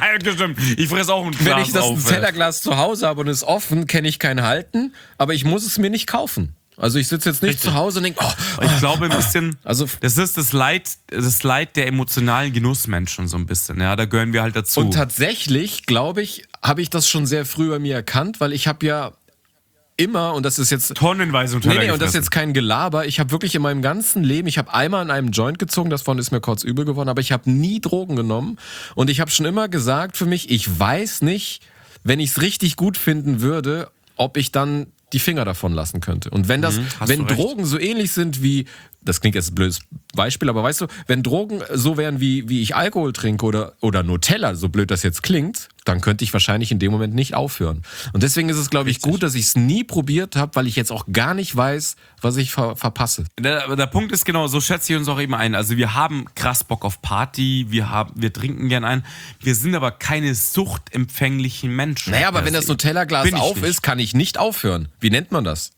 ich fresse auch ein Glas wenn ich das Nutella-Glas zu Hause habe und ist offen, kann ich kein halten, aber ich muss es mir nicht kaufen. Also ich sitze jetzt nicht zu Hause und denke, ich glaube ein bisschen, das ist das Leid der emotionalen Genussmenschen so ein bisschen. Ja, da gehören wir halt dazu. Und tatsächlich, glaube ich, habe ich das schon sehr früh bei mir erkannt, weil ich habe ja immer, und das ist jetzt tonnenweise und das ist jetzt kein Gelaber, ich habe wirklich in meinem ganzen Leben, ich habe einmal an einem Joint gezogen, davon ist mir kurz übel geworden, aber ich habe nie Drogen genommen und ich habe schon immer gesagt für mich, ich weiß nicht, wenn ich es richtig gut finden würde, ob ich dann die Finger davon lassen könnte. Und wenn Drogen so ähnlich sind wie, das klingt jetzt ein blödes Beispiel, aber weißt du, wenn Drogen so wären wie ich Alkohol trinke oder Nutella, so blöd das jetzt klingt, dann könnte ich wahrscheinlich in dem Moment nicht aufhören. Und deswegen ist es, glaube ich, gut, dass ich es nie probiert habe, weil ich jetzt auch gar nicht weiß, was ich verpasse. Der Punkt ist genau, so schätze ich uns auch eben ein. Also wir haben krass Bock auf Party, wir trinken gern ein, wir sind aber keine suchtempfänglichen Menschen. Naja, aber wenn das Nutella-Glas auf ist, kann ich nicht aufhören. Wie nennt man das?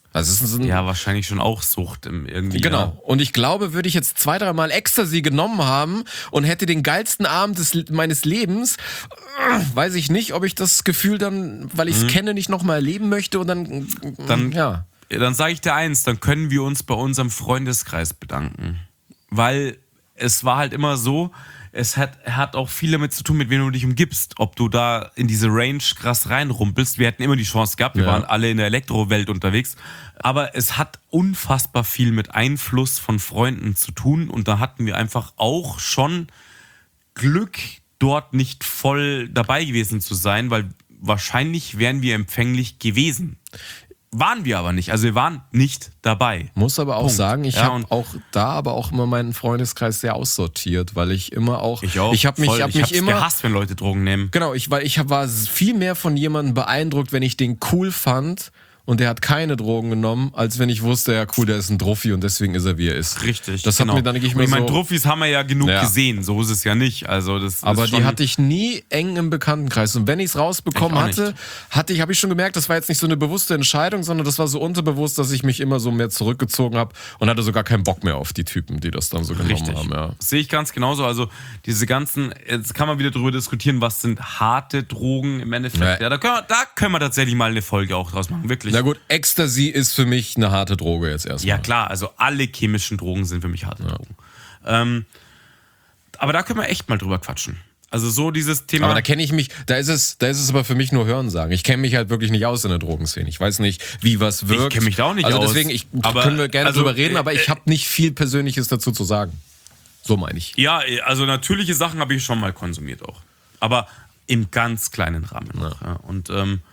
Ja, wahrscheinlich schon auch Sucht irgendwie. Genau. Ja. Und ich glaube, würde ich jetzt 2-3 Mal Ecstasy genommen haben und hätte den geilsten Abend meines Lebens, weiß ich nicht, ob ich das Gefühl dann, weil ich es kenne, nicht nochmal erleben möchte und dann ja. Dann sage ich dir eins, dann können wir uns bei unserem Freundeskreis bedanken. Weil es war halt immer so, es hat auch viel damit zu tun, mit wem du dich umgibst. Ob du da in diese Range krass reinrumpelst. Wir hätten immer die Chance gehabt, wir waren alle in der Elektrowelt unterwegs. Aber es hat unfassbar viel mit Einfluss von Freunden zu tun. Und da hatten wir einfach auch schon Glück, dort nicht voll dabei gewesen zu sein, weil wahrscheinlich wären wir empfänglich gewesen. Waren wir aber nicht. Also wir waren nicht dabei. Muss aber auch sagen, ich habe auch immer meinen Freundeskreis sehr aussortiert, weil ich immer auch... Ich auch. Ich habe mich immer gehasst, wenn Leute Drogen nehmen. Genau, war viel mehr von jemandem beeindruckt, wenn ich den cool fand und der hat keine Drogen genommen, als wenn ich wusste, ja cool, der ist ein Druffi und deswegen ist er, wie er ist. Richtig, das hat mir dann nicht mehr so... Ich meine, Druffis haben wir ja genug gesehen, so ist es ja nicht. Also das aber ist die hatte ich nie eng im Bekanntenkreis. Und wenn ich es rausbekommen hatte, habe ich schon gemerkt, das war jetzt nicht so eine bewusste Entscheidung, sondern das war so unterbewusst, dass ich mich immer so mehr zurückgezogen habe und hatte sogar keinen Bock mehr auf die Typen, die das dann so genommen haben. Ja. Sehe ich ganz genauso. Also diese ganzen, jetzt kann man wieder darüber diskutieren, was sind harte Drogen im Endeffekt. Ja, da können wir tatsächlich mal eine Folge auch draus machen, wirklich. Na gut, Ecstasy ist für mich eine harte Droge jetzt erstmal. Ja klar, also alle chemischen Drogen sind für mich harte Drogen. Aber da können wir echt mal drüber quatschen. Also so dieses Thema... Aber da kenne ich mich, da ist es aber für mich nur Hörensagen. Ich kenne mich halt wirklich nicht aus in der Drogenszene. Ich weiß nicht, wie was wirkt. Ich kenne mich da auch nicht aus. Also deswegen, können wir gerne drüber reden, aber ich habe nicht viel Persönliches dazu zu sagen. So meine ich. Ja, also natürliche Sachen habe ich schon mal konsumiert auch. Aber im ganz kleinen Rahmen noch. Ja. Und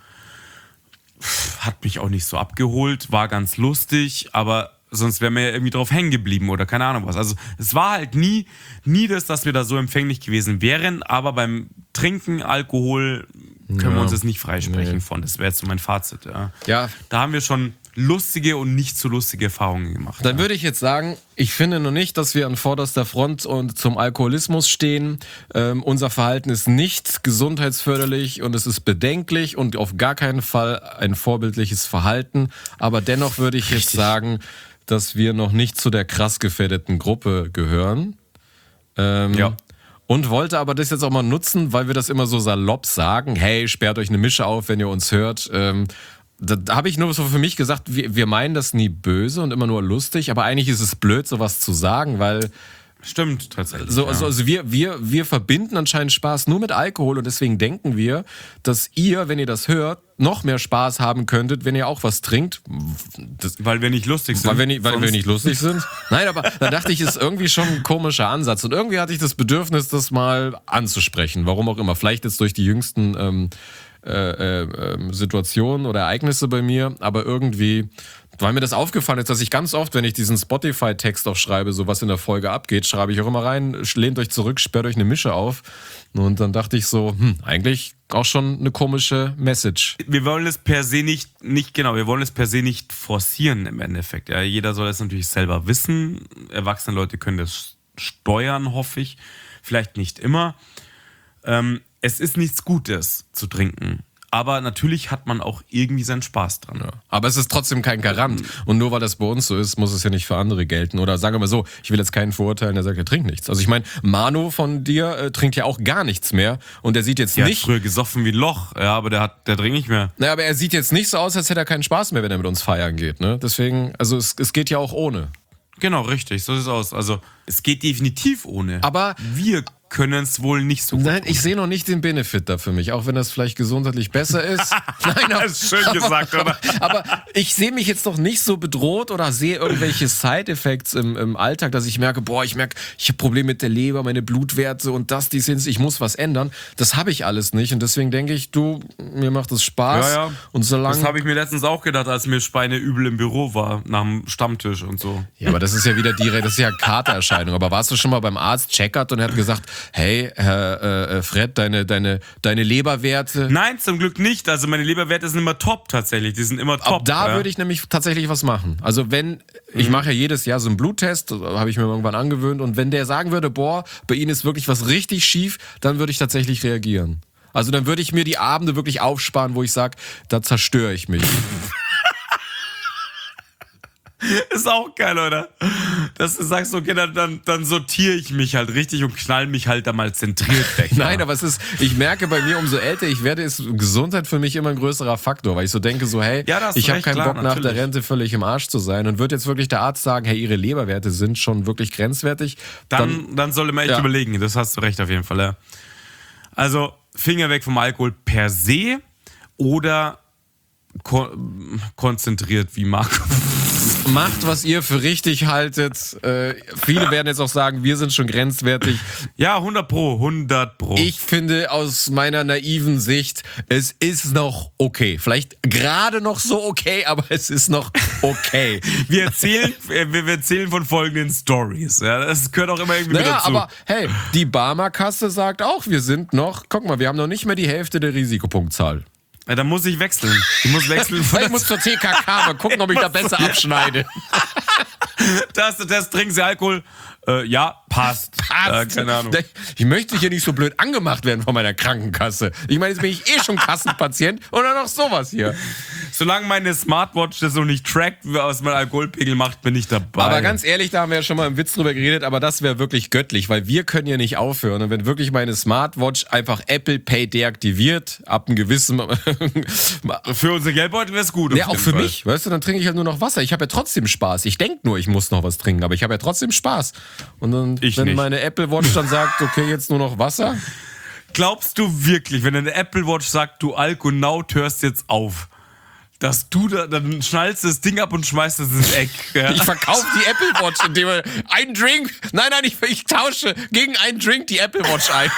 hat mich auch nicht so abgeholt, war ganz lustig, aber sonst wären wir ja irgendwie drauf hängen geblieben oder keine Ahnung was. Also es war halt nie das, dass wir da so empfänglich gewesen wären, aber beim Trinken, Alkohol können wir uns das nicht freisprechen von. Das wäre jetzt so mein Fazit. Ja. Da haben wir schon lustige und nicht so lustige Erfahrungen gemacht. Dann würde ich jetzt sagen, ich finde noch nicht, dass wir an vorderster Front und zum Alkoholismus stehen. Unser Verhalten ist nicht gesundheitsförderlich und es ist bedenklich und auf gar keinen Fall ein vorbildliches Verhalten. Aber dennoch würde ich jetzt sagen, dass wir noch nicht zu der krass gefährdeten Gruppe gehören. Und wollte aber das jetzt auch mal nutzen, weil wir das immer so salopp sagen. Hey, sperrt euch eine Mische auf, wenn ihr uns hört. Da habe ich nur so für mich gesagt, wir meinen das nie böse und immer nur lustig, aber eigentlich ist es blöd, sowas zu sagen, weil... Stimmt, tatsächlich. Also wir verbinden anscheinend Spaß nur mit Alkohol und deswegen denken wir, dass ihr, wenn ihr das hört, noch mehr Spaß haben könntet, wenn ihr auch was trinkt. Weil wir nicht lustig sind. Weil wir nicht lustig sind? Nein, aber da dachte ich, ist irgendwie schon ein komischer Ansatz. Und irgendwie hatte ich das Bedürfnis, das mal anzusprechen. Warum auch immer. Vielleicht jetzt durch die jüngsten Situationen oder Ereignisse bei mir, aber irgendwie, weil mir das aufgefallen ist, dass ich ganz oft, wenn ich diesen Spotify-Text auch schreibe, so was in der Folge abgeht, schreibe ich auch immer rein, lehnt euch zurück, sperrt euch eine Mische auf. Und dann dachte ich so, eigentlich auch schon eine komische Message. Wir wollen es per se wir wollen es per se nicht forcieren im Endeffekt. Ja, jeder soll es natürlich selber wissen. Erwachsene Leute können das steuern, hoffe ich. Vielleicht nicht immer. Es ist nichts Gutes zu trinken. Aber natürlich hat man auch irgendwie seinen Spaß dran. Ja. Aber es ist trotzdem kein Garant. Und nur weil das bei uns so ist, muss es ja nicht für andere gelten. Oder sagen wir mal so, ich will jetzt keinen verurteilen, der sagt, er trinkt nichts. Also ich meine, Manu von dir trinkt ja auch gar nichts mehr. Und er sieht jetzt nicht... Er hat früher gesoffen wie ein Loch, ja, aber der trinkt nicht mehr. Naja, aber er sieht jetzt nicht so aus, als hätte er keinen Spaß mehr, wenn er mit uns feiern geht. Ne? Deswegen, also es geht ja auch ohne. Genau, richtig, so sieht es aus. Also es geht definitiv ohne. Aber wir können es wohl nicht so gut. Nein, ich sehe noch nicht den Benefit da für mich, auch wenn das vielleicht gesundheitlich besser ist. Nein, das ist schön gesagt, oder? Aber ich sehe mich jetzt noch nicht so bedroht oder sehe irgendwelche Side-Effects im Alltag, dass ich merke, ich habe Probleme mit der Leber, meine Blutwerte und ich muss was ändern. Das habe ich alles nicht und deswegen denke ich, mir macht es Spaß. Ja. Und solange... Das habe ich mir letztens auch gedacht, als mir schweineübel im Büro war, nach dem Stammtisch und so. Ja, aber das ist ja wieder das ist ja Katererscheinung. Aber warst du schon mal beim Arzt, checkert und er hat gesagt, hey, Fred, deine Leberwerte... Nein, zum Glück nicht. Also meine Leberwerte sind immer top tatsächlich. Die sind immer top. Ab da würde ich nämlich tatsächlich was machen. Also ich mache ja jedes Jahr so einen Bluttest, habe ich mir irgendwann angewöhnt. Und wenn der sagen würde, bei Ihnen ist wirklich was richtig schief, dann würde ich tatsächlich reagieren. Also dann würde ich mir die Abende wirklich aufsparen, wo ich sage, da zerstöre ich mich. Ist auch geil, oder? Dass du sagst, okay, dann sortiere ich mich halt richtig und knall mich halt da mal zentriert weg. Nein, aber ich merke bei mir, umso älter ich werde, ist Gesundheit für mich immer ein größerer Faktor, weil ich so denke, ich habe keinen Bock nach der Rente völlig im Arsch zu sein und wird jetzt wirklich der Arzt sagen, hey, Ihre Leberwerte sind schon wirklich grenzwertig. Dann sollte man echt überlegen, das hast du recht auf jeden Fall. Ja. Also Finger weg vom Alkohol per se oder konzentriert wie Marco. Macht, was ihr für richtig haltet. Viele werden jetzt auch sagen, wir sind schon grenzwertig. Ja, 100 Pro. Ich finde aus meiner naiven Sicht, es ist noch okay. Vielleicht gerade noch so okay, aber es ist noch okay. Wir erzählen von folgenden Stories. Ja, das gehört auch immer irgendwie dazu. Aber hey, die Barmer-Kasse sagt auch, wir haben noch nicht mehr die Hälfte der Risikopunktzahl. Ja, dann muss ich wechseln. Ich muss wechseln. Ich muss zur TKK mal gucken, ob ich da besser abschneide. Das trinken Sie Alkohol? Ja, passt. Keine Ahnung. Ich möchte hier nicht so blöd angemacht werden von meiner Krankenkasse. Ich meine, jetzt bin ich schon Kassenpatient und dann noch sowas hier. Solange meine Smartwatch das so nicht trackt, was mein Alkoholpegel macht, bin ich dabei. Aber ganz ehrlich, da haben wir ja schon mal im Witz drüber geredet, aber das wäre wirklich göttlich, weil wir können ja nicht aufhören. Und wenn wirklich meine Smartwatch einfach Apple Pay deaktiviert, ab einem gewissen... Für unsere Geldbeutel wäre es gut. Ja, auch für mich, weißt du, dann trinke ich halt nur noch Wasser. Ich habe ja trotzdem Spaß. Ich denke nur, ich muss noch was trinken, aber ich habe ja trotzdem Spaß. Und dann, wenn meine Apple Watch dann sagt, okay, jetzt nur noch Wasser. Glaubst du wirklich, wenn eine Apple Watch sagt, du Alkonaut, hörst jetzt auf, dass du dann schnallst das Ding ab und schmeißt es ins Eck? Ja? Ich verkaufe die Apple Watch, indem wir einen Drink, nein, ich tausche gegen einen Drink die Apple Watch ein.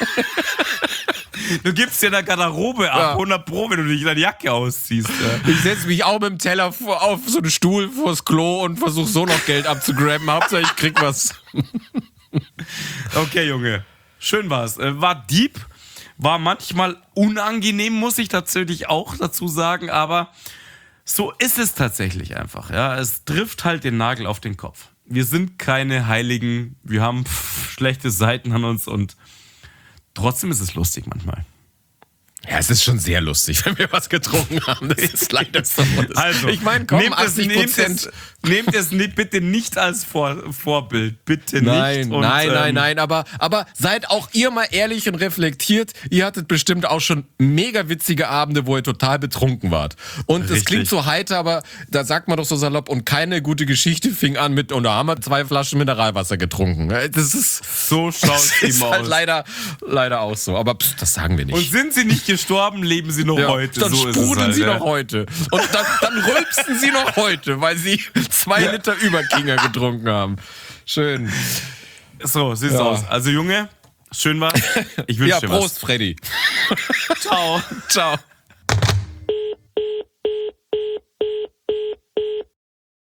Du gibst dir in der Garderobe ab, 100 Pro, wenn du dich deine Jacke ausziehst. Ja. Ich setze mich auch mit dem Teller auf so einen Stuhl vors Klo und versuche so noch Geld abzugraben. Hauptsache ich krieg was. Okay, Junge. Schön war's. War deep, war manchmal unangenehm, muss ich tatsächlich auch dazu sagen, aber so ist es tatsächlich einfach. Ja, es trifft halt den Nagel auf den Kopf. Wir sind keine Heiligen, wir haben schlechte Seiten an uns und trotzdem ist es lustig manchmal. Ja, es ist schon sehr lustig, wenn wir was getrunken haben. Das ist leider so. Also, ich meine, komm, nehmt es bitte nicht als Vorbild. Bitte nicht. Und, nein. Aber seid auch ihr mal ehrlich und reflektiert. Ihr hattet bestimmt auch schon mega witzige Abende, wo ihr total betrunken wart. Und es klingt so heiter, aber da sagt man doch so salopp, und keine gute Geschichte fing an mit, und da haben wir 2 Flaschen Mineralwasser getrunken. Das ist so schaut's ist halt leider auch so. Aber das sagen wir nicht. Und sind sie nicht gestorben, leben sie noch heute. Dann so sprudeln sie noch heute. Und dann rülpsen sie noch heute, weil sie 2 Liter Überkinger getrunken haben. Schön. So sieht's aus. Also Junge, schön war's. Ich wünsche dir was. Prost, Freddy. Ciao. Ciao.